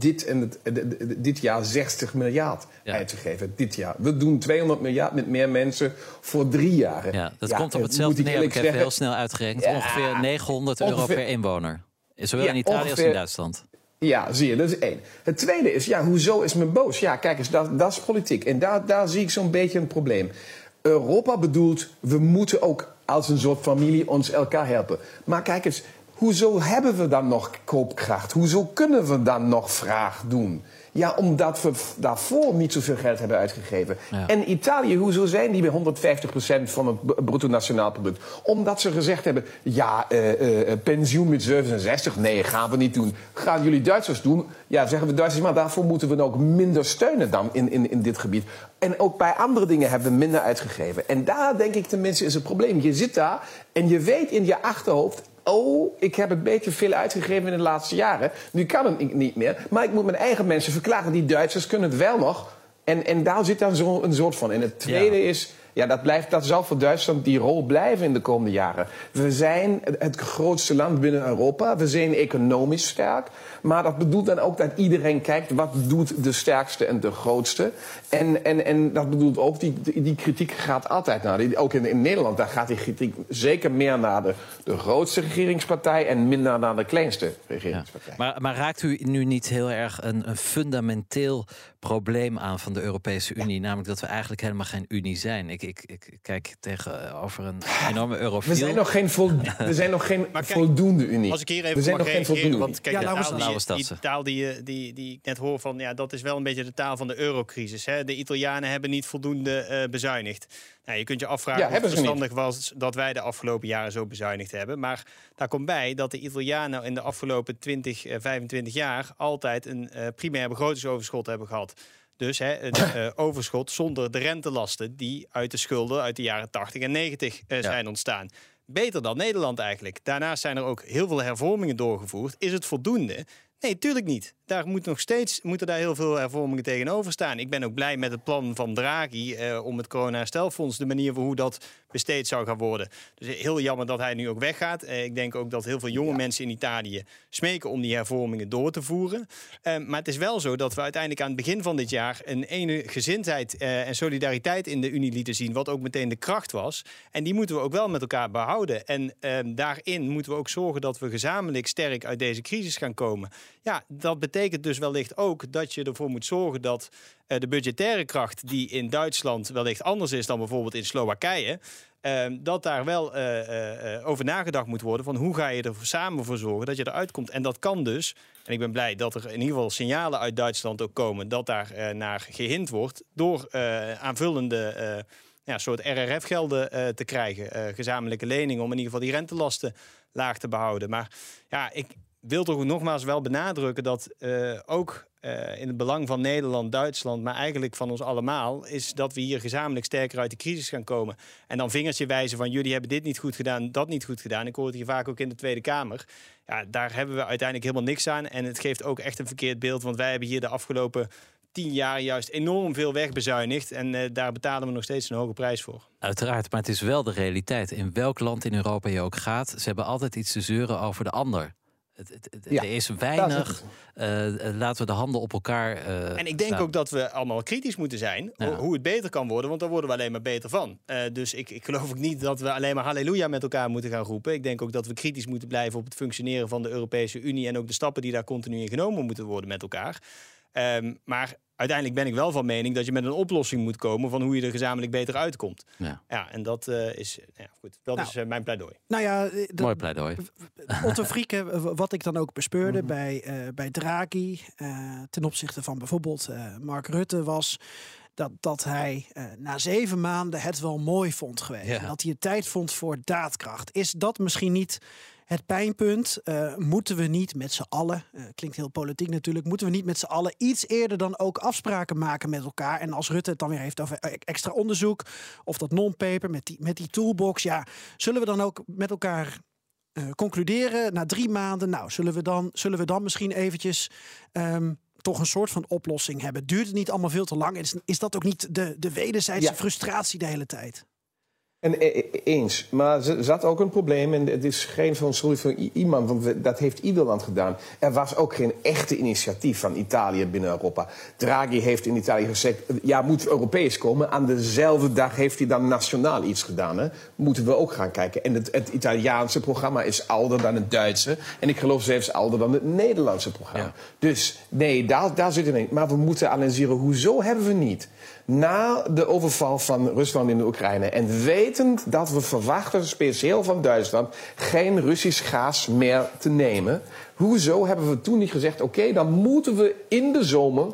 dit jaar 60 miljard uit te geven. Dit jaar. We doen 200 miljard met meer mensen voor 3 jaar.
Ja, dat komt op hetzelfde neer. Ik heb heel snel uitgerekend. Ongeveer 900 euro per inwoner. Zowel in Italië als in Duitsland.
Ja, zie je, dat is 1. Het tweede is, hoezo is men boos? Ja, kijk eens, dat is politiek. En daar zie ik zo'n beetje een probleem. Europa bedoelt, we moeten ook als een soort familie ons elkaar helpen. Maar kijk eens, hoezo hebben we dan nog koopkracht? Hoezo kunnen we dan nog vraag doen? Ja, omdat we daarvoor niet zoveel geld hebben uitgegeven. Ja. En Italië, hoezo zijn die bij 150% van het bruto nationaal product? Omdat ze gezegd hebben, pensioen met 67, nee, gaan we niet doen. Gaan jullie Duitsers doen? Ja, zeggen we Duitsers, maar daarvoor moeten we ook minder steunen dan in dit gebied. En ook bij andere dingen hebben we minder uitgegeven. En daar denk ik tenminste is het probleem. Je zit daar en je weet in je achterhoofd, ik heb een beetje veel uitgegeven in de laatste jaren. Nu kan het niet meer. Maar ik moet mijn eigen mensen verklaren. Die Duitsers kunnen het wel nog. En daar zit dan een soort van. En het tweede is, dat zal voor Duitsland die rol blijven in de komende jaren. We zijn het grootste land binnen Europa. We zijn economisch sterk. Maar dat bedoelt dan ook dat iedereen kijkt, wat doet de sterkste en de grootste. En dat bedoelt ook, die kritiek gaat altijd naar. Ook in Nederland, daar gaat die kritiek zeker meer naar de grootste regeringspartij en minder naar de kleinste regeringspartij.
Ja. Maar raakt u nu niet heel erg een fundamenteel probleem aan van de Europese Unie? Namelijk dat we eigenlijk helemaal geen Unie zijn. Ik Ik kijk tegenover een enorme eurofiel.
We zijn nog geen voldoende Unie.
Als ik hier even mag reageren, want kijk,
die
taal die ik net hoor van, dat is wel een beetje de taal van de eurocrisis. Hè? De Italianen hebben niet voldoende bezuinigd. Nou, je kunt je afvragen of het verstandig was dat wij de afgelopen jaren zo bezuinigd hebben. Maar daar komt bij dat de Italianen in de afgelopen 25 jaar altijd een primair begrotingsoverschot hebben gehad. Dus een overschot zonder de rentelasten die uit de schulden uit de jaren 80 en 90 zijn ontstaan. Beter dan Nederland eigenlijk. Daarnaast zijn er ook heel veel hervormingen doorgevoerd. Is het voldoende? Nee, tuurlijk niet. Daar moeten daar heel veel hervormingen tegenover staan. Ik ben ook blij met het plan van Draghi om het corona-herstelfonds, de manier voor hoe dat besteed zou gaan worden. Dus heel jammer dat hij nu ook weggaat. Ik denk ook dat heel veel jonge mensen in Italië smeken om die hervormingen door te voeren. Maar het is wel zo dat we uiteindelijk aan het begin van dit jaar een gezindheid en solidariteit in de Unie lieten zien, wat ook meteen de kracht was. En die moeten we ook wel met elkaar behouden. En daarin moeten we ook zorgen dat we gezamenlijk sterk uit deze crisis gaan komen. Ja, dat betekent dus wellicht ook dat je ervoor moet zorgen dat de budgettaire kracht die in Duitsland wellicht anders is dan bijvoorbeeld in Slowakije, dat daar wel over nagedacht moet worden van hoe ga je er samen voor zorgen dat je eruit komt. En dat kan dus, en ik ben blij dat er in ieder geval signalen uit Duitsland ook komen dat daar naar gehind wordt door aanvullende soort RRF-gelden te krijgen. Gezamenlijke leningen om in ieder geval die rentelasten laag te behouden. Maar ja, ik wil toch nogmaals wel benadrukken dat ook in het belang van Nederland, Duitsland, maar eigenlijk van ons allemaal, is dat we hier gezamenlijk sterker uit de crisis gaan komen. En dan vingertje wijzen van jullie hebben dit niet goed gedaan, dat niet goed gedaan. Ik hoor het hier vaak ook in de Tweede Kamer. Ja, daar hebben we uiteindelijk helemaal niks aan. En het geeft ook echt een verkeerd beeld, want wij hebben hier de afgelopen 10 jaar juist enorm veel wegbezuinigd. En daar betalen we nog steeds een hoge prijs voor.
Uiteraard, maar het is wel de realiteit. In welk land in Europa je ook gaat, ze hebben altijd iets te zeuren over de ander. Er is weinig. Laten we de handen op elkaar.
En ik denk ook dat we allemaal kritisch moeten zijn. Hoe het beter kan worden, want daar worden we alleen maar beter van. Dus ik geloof ook niet dat we alleen maar halleluja met elkaar moeten gaan roepen. Ik denk ook dat we kritisch moeten blijven op het functioneren van de Europese Unie en ook de stappen die daar continu in genomen moeten worden met elkaar. Maar uiteindelijk ben ik wel van mening dat je met een oplossing moet komen van hoe je er gezamenlijk beter uitkomt. Ja, en dat is goed. Dat is mijn pleidooi.
Mooi pleidooi.
Otto Frieke, wat ik dan ook bespeurde bij Draghi ten opzichte van bijvoorbeeld Mark Rutte was dat hij na 7 maanden het wel mooi vond geweest. Ja. Dat hij het tijd vond voor daadkracht. Is dat misschien niet het pijnpunt? Moeten we niet met z'n allen, klinkt heel politiek natuurlijk, moeten we niet met z'n allen iets eerder dan ook afspraken maken met elkaar? En als Rutte het dan weer heeft over extra onderzoek of dat non-paper met die toolbox, zullen we dan ook met elkaar concluderen na 3 maanden? Nou, zullen we dan misschien eventjes toch een soort van oplossing hebben? Duurt het niet allemaal veel te lang? Is dat ook niet de wederzijdse frustratie de hele tijd?
En eens, maar er zat ook een probleem en het is geen van schuld van iemand, want dat heeft ieder land gedaan. Er was ook geen echte initiatief van Italië binnen Europa. Draghi heeft in Italië gezegd, moet Europees komen. Aan dezelfde dag heeft hij dan nationaal iets gedaan. Hè? Moeten we ook gaan kijken. En het Italiaanse programma is ouder dan het Duitse. En ik geloof zelfs ouder dan het Nederlandse programma. Ja. Dus nee, daar zit het in. Maar we moeten analyseren, hoezo hebben we niet na de overval van Rusland in de Oekraïne en wetend dat we verwachten, speciaal van Duitsland, geen Russisch gas meer te nemen. Hoezo hebben we toen niet gezegd, oké, dan moeten we in de zomer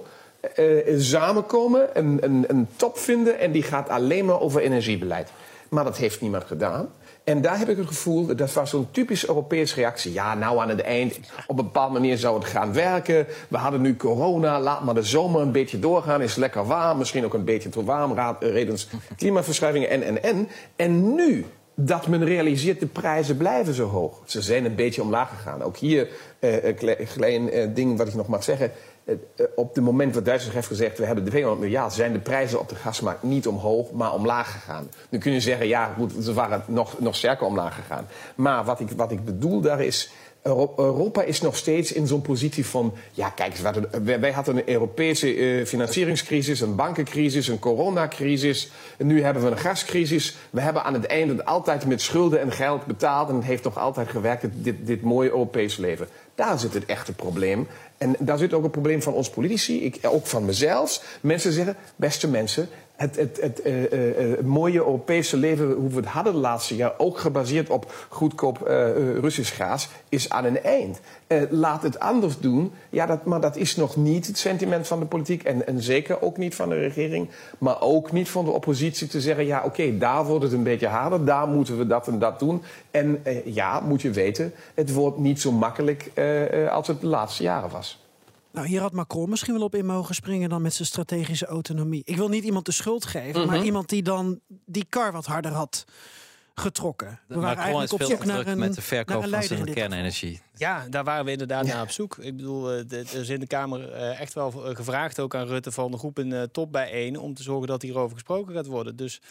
samenkomen, een top vinden en die gaat alleen maar over energiebeleid. Maar dat heeft niemand gedaan. En daar heb ik het gevoel, dat was zo'n typisch Europese reactie. Ja, nou aan het eind, op een bepaalde manier zou het gaan werken. We hadden nu corona, laat maar de zomer een beetje doorgaan. Is lekker warm, misschien ook een beetje te warm. Redens klimaatverschuivingen En nu dat men realiseert, de prijzen blijven zo hoog. Ze zijn een beetje omlaag gegaan. Ook hier een klein ding wat ik nog mag zeggen. Op het moment dat Duitsland heeft gezegd, we hebben de 200 miljard, zijn de prijzen op de gasmarkt niet omhoog, maar omlaag gegaan. Nu kun je zeggen, ja goed, ze waren nog sterker omlaag gegaan. Maar wat ik bedoel daar is, Europa is nog steeds in zo'n positie van, ja kijk, wij hadden een Europese financieringscrisis, een bankencrisis, een coronacrisis. En nu hebben we een gascrisis. We hebben aan het einde altijd met schulden en geld betaald en het heeft nog altijd gewerkt, dit mooie Europese leven. Daar zit het echte probleem. En daar zit ook een probleem van ons politici, ook van mezelf. Mensen zeggen, beste mensen, Het mooie Europese leven, hoe we het hadden de laatste jaar, ook gebaseerd op goedkoop Russisch gas, is aan een eind. Laat het anders doen. Ja, maar dat is nog niet het sentiment van de politiek. En zeker ook niet van de regering. Maar ook niet van de oppositie te zeggen, ja, oké, daar wordt het een beetje harder. Daar moeten we dat en dat doen. En moet je weten, het wordt niet zo makkelijk als het de laatste jaren was.
Nou, hier had Macron misschien wel op in mogen springen dan met zijn strategische autonomie. Ik wil niet iemand de schuld geven, maar iemand die dan die kar wat harder had getrokken. We waren eigenlijk op zoek naar
met de verkoop van zijn
kernenergie.
kernenergie.
Ja, daar waren we inderdaad naar op zoek. Ik bedoel, er is in de Kamer echt wel gevraagd ook aan Rutte van de groep een top bijeen om te zorgen dat hierover gesproken gaat worden. Dus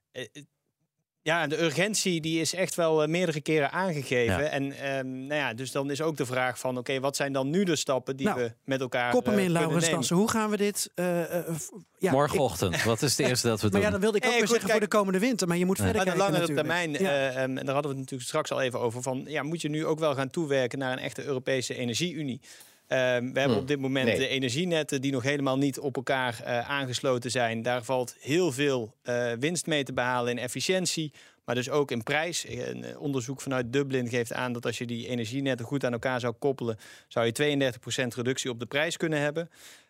de urgentie die is echt wel meerdere keren aangegeven.
Ja.
En dus dan is ook de vraag van, oké, wat zijn dan nu de stappen die we met elkaar
Kop hem in,
kunnen
Laurens
nemen?
Dassen. Hoe gaan we dit...
Morgenochtend, wat is het eerste dat we doen?
Maar ja, dan wilde ik ook weer zeggen voor de komende winter. Maar je moet verder kijken
langere
natuurlijk.
termijn, en daar hadden we het natuurlijk straks al even over, van moet je nu ook wel gaan toewerken naar een echte Europese energieunie. We hebben op dit moment de energienetten die nog helemaal niet op elkaar aangesloten zijn. Daar valt heel veel winst mee te behalen in efficiëntie, maar dus ook in prijs. Een onderzoek vanuit Dublin geeft aan dat als je die energienetten goed aan elkaar zou koppelen, zou je 32% reductie op de prijs kunnen hebben.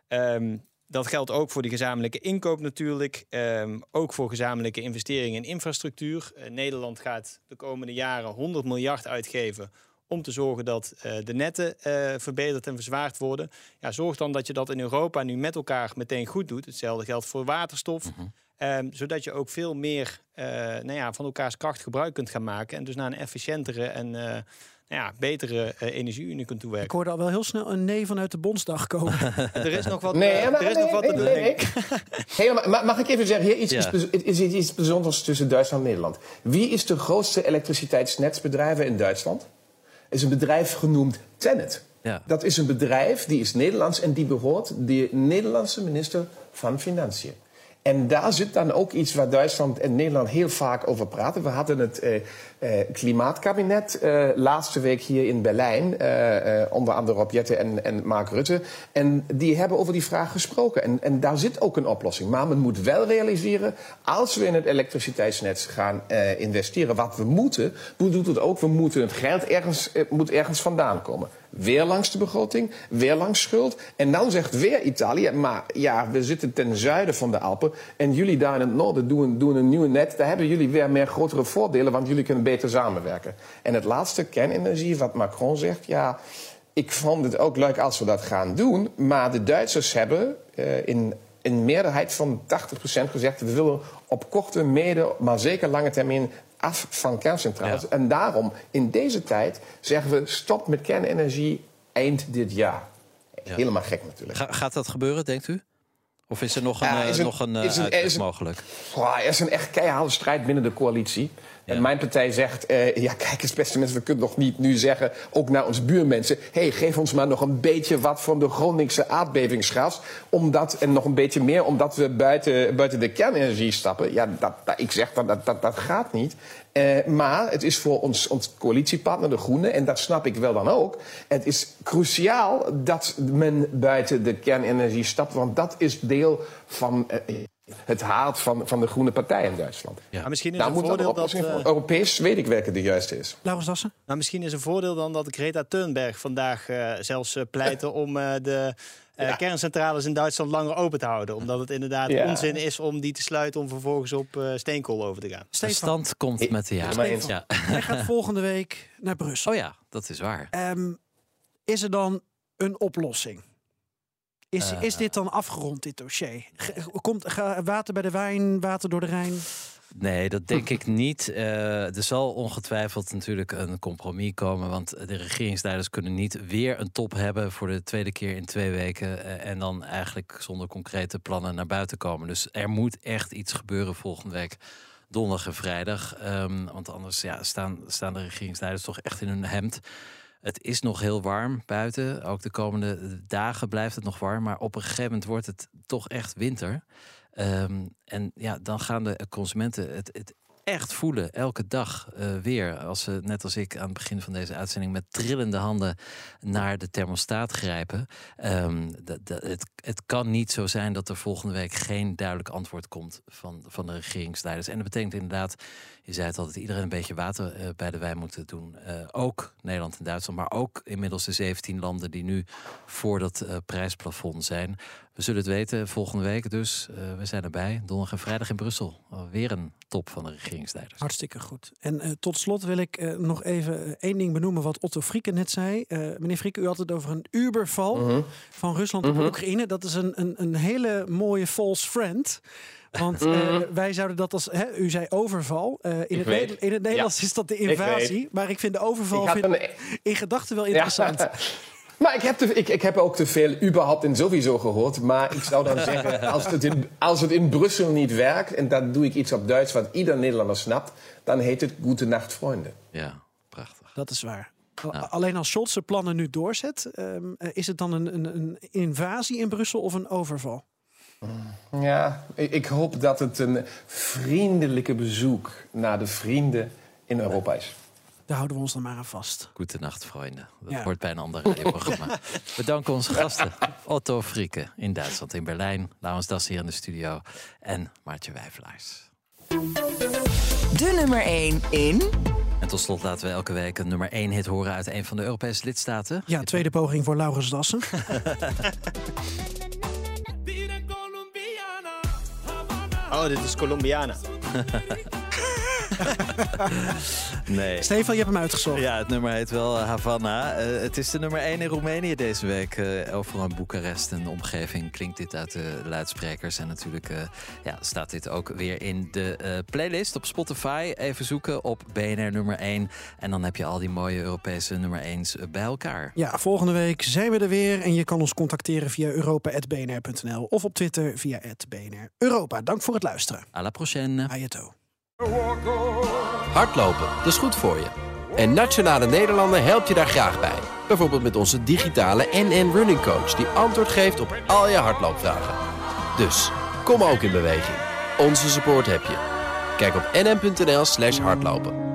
Dat geldt ook voor die gezamenlijke inkoop natuurlijk. Ook voor gezamenlijke investeringen in infrastructuur. Nederland gaat de komende jaren 100 miljard uitgeven om te zorgen dat de netten verbeterd en verzwaard worden. Ja, zorg dan dat je dat in Europa nu met elkaar meteen goed doet. Hetzelfde geldt voor waterstof. Zodat je ook veel meer van elkaars kracht gebruik kunt gaan maken. En dus naar een efficiëntere en betere energieunie kunt toewerken.
Ik hoorde al wel heel snel een nee vanuit de Bondsdag komen.
Er is nog wat, te doen.
Nee. Mag ik even zeggen, hier is iets bijzonders tussen Duitsland en Nederland. Wie is de grootste elektriciteitsnetsbedrijver in Duitsland? Het is een bedrijf genoemd TenneT. Ja. Dat is een bedrijf, die is Nederlands en die behoort de Nederlandse minister van Financiën. En daar zit dan ook iets waar Duitsland en Nederland heel vaak over praten. We hadden het klimaatkabinet laatste week hier in Berlijn. Onder andere Rob Jetten en Mark Rutte. En die hebben over die vraag gesproken. En daar zit ook een oplossing. Maar men moet wel realiseren, als we in het elektriciteitsnet gaan investeren, wat we moeten, doet het ook, we moeten het geld moet ergens vandaan komen. Weer langs de begroting, weer langs schuld. En dan zegt weer Italië, maar ja, we zitten ten zuiden van de Alpen en jullie daar in het noorden doen een nieuwe net. Daar hebben jullie weer meer grotere voordelen, want jullie kunnen beter samenwerken. En het laatste, kernenergie, wat Macron zegt, ja, ik vond het ook leuk als we dat gaan doen. Maar de Duitsers hebben in een meerderheid van 80% gezegd, we willen op korte, maar zeker lange termijn af van kerncentrales. Ja. En daarom, in deze tijd, zeggen we stop met kernenergie eind dit jaar. Ja. Helemaal gek natuurlijk.
Gaat dat gebeuren, denkt u? Of is er nog een uitweg mogelijk?
Er is een echt keiharde strijd binnen de coalitie. Ja. En mijn partij zegt, kijk eens beste mensen, we kunnen nog niet nu zeggen, ook naar onze buurmensen, geef ons maar nog een beetje wat van de Groningse aardbevingsgas, en nog een beetje meer, omdat we buiten de kernenergie stappen. Ja, ik zeg dat gaat niet. Maar het is voor ons coalitiepartner, de Groenen, en dat snap ik wel dan ook, het is cruciaal dat men buiten de kernenergie stapt, want dat is deel van het haat van de Groene Partij in Duitsland. Ja.
Maar misschien is een voordeel dat
Europees weet ik welke de juiste is.
Laurens Dassen?
Maar misschien is een voordeel dan dat Greta Thunberg vandaag zelfs pleitte om de kerncentrales in Duitsland langer open te houden. Omdat het inderdaad onzin is om die te sluiten om vervolgens op steenkool over te gaan.
De stand komt met de jaren.
Ja. Hij gaat volgende week naar Brussel.
Oh ja, dat is waar.
Is er dan een oplossing? Is dit dan afgerond, dit dossier? Komt water bij de wijn, water door de Rijn?
Nee, dat denk ik niet. Er zal ongetwijfeld natuurlijk een compromis komen, want de regeringsleiders kunnen niet weer een top hebben voor de tweede keer in 2 weken en dan eigenlijk zonder concrete plannen naar buiten komen. Dus er moet echt iets gebeuren volgende week, donderdag en vrijdag. Want anders staan de regeringsleiders toch echt in hun hemd. Het is nog heel warm buiten. Ook de komende dagen blijft het nog warm. Maar op een gegeven moment wordt het toch echt winter. En dan gaan de consumenten het echt voelen, elke dag weer. Als ze, net als ik aan het begin van deze uitzending, met trillende handen naar de thermostaat grijpen. Het kan niet zo zijn dat er volgende week geen duidelijk antwoord komt van de regeringsleiders. En dat betekent inderdaad, je zei het altijd, iedereen een beetje water bij de wijn moeten doen. Ook Nederland en Duitsland, maar ook inmiddels de 17 landen die nu voor dat prijsplafond zijn. We zullen het weten volgende week, dus we zijn erbij. Donderdag en vrijdag in Brussel. Weer een top van de regeringsleiders.
Hartstikke goed. En tot slot wil ik nog even één ding benoemen wat Otto Frieke net zei. Meneer Frieke, u had het over een Uberval van Rusland op Oekraïne. Dat is een hele mooie false friend. Want wij zouden dat als... u zei overval. In het Nederlands is dat de invasie. Maar ik vind de overval in gedachten wel interessant.
Ja. Maar ik heb ook te veel überhaupt en sowieso gehoord. Maar ik zou dan zeggen, als het in Brussel niet werkt... en dan doe ik iets op Duits wat ieder Nederlander snapt... dan heet het Gute Nacht, vrienden.
Ja, prachtig.
Dat is waar.
Nou.
Alleen als Scholz zijn plannen nu doorzet... is het dan een invasie in Brussel of een overval?
Ja, ik hoop dat het een vriendelijke bezoek naar de vrienden in Europa is.
Daar houden we ons dan maar aan vast.
Goedenacht, vrienden. Dat hoort bij een ander radioprogramma. We danken onze gasten. Otto Frieke in Duitsland, in Berlijn. Laurens Das hier in de studio. En Maartje Wijfelaars.
De nummer 1 in...
En tot slot laten we elke week een nummer 1 hit horen uit een van de Europese lidstaten.
Ja, tweede poging voor Laurens Dassen.
Oh, dit is Colombiana.
Nee.
Stefan, je hebt hem uitgezocht.
Ja, het nummer heet wel Havana. Het is de nummer 1 in Roemenië deze week. Overal in Boekarest en de omgeving klinkt dit uit de luidsprekers. En natuurlijk staat dit ook weer in de playlist op Spotify. Even zoeken op BNR nummer 1. En dan heb je al die mooie Europese nummer 1's bij elkaar.
Ja, volgende week zijn we er weer. En je kan ons contacteren via europa@bnr.nl of op Twitter via @BNR Europa. Dank voor het luisteren.
À la prochaine.
Ayato.
Hardlopen, dat is goed voor je. En Nationale Nederlanden helpt je daar graag bij. Bijvoorbeeld met onze digitale NN Running Coach... die antwoord geeft op al je hardloopvragen. Dus, kom ook in beweging. Onze support heb je. Kijk op nn.nl/hardlopen.